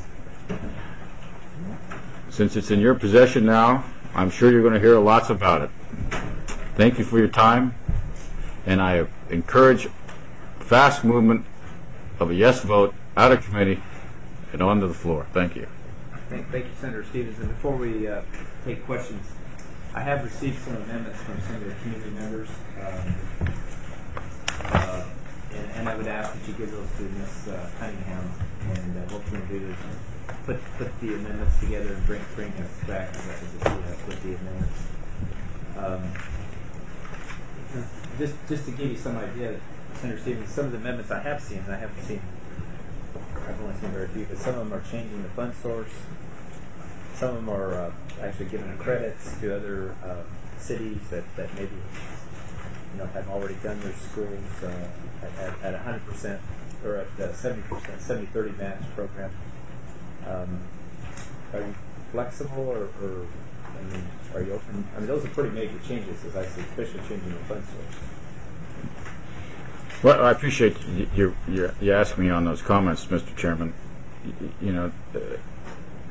since it's in your possession now, I'm sure you're going to hear lots about it. Thank you for your time, and I encourage fast movement of a yes vote out of committee and onto the floor. Thank you. Thank you, Senator Stevens. And before we take questions, I have received some amendments from some of the community members, and I would ask that you give those to Ms. Cunningham, and what we're going to do is put the amendments together and bring us back with the amendments. Just to give you some idea, Senator Stevens, some of the amendments I have seen, and I've only seen very few, but some of them are changing the fund source. Some of them are actually giving credits to other cities that maybe have already done their schools at 100% or at 70%, 70-30 match program. Are you flexible, or are you open? I mean, those are pretty major changes, as I see, especially changing the fund source. Well, I appreciate you asking me on those comments, Mr. Chairman.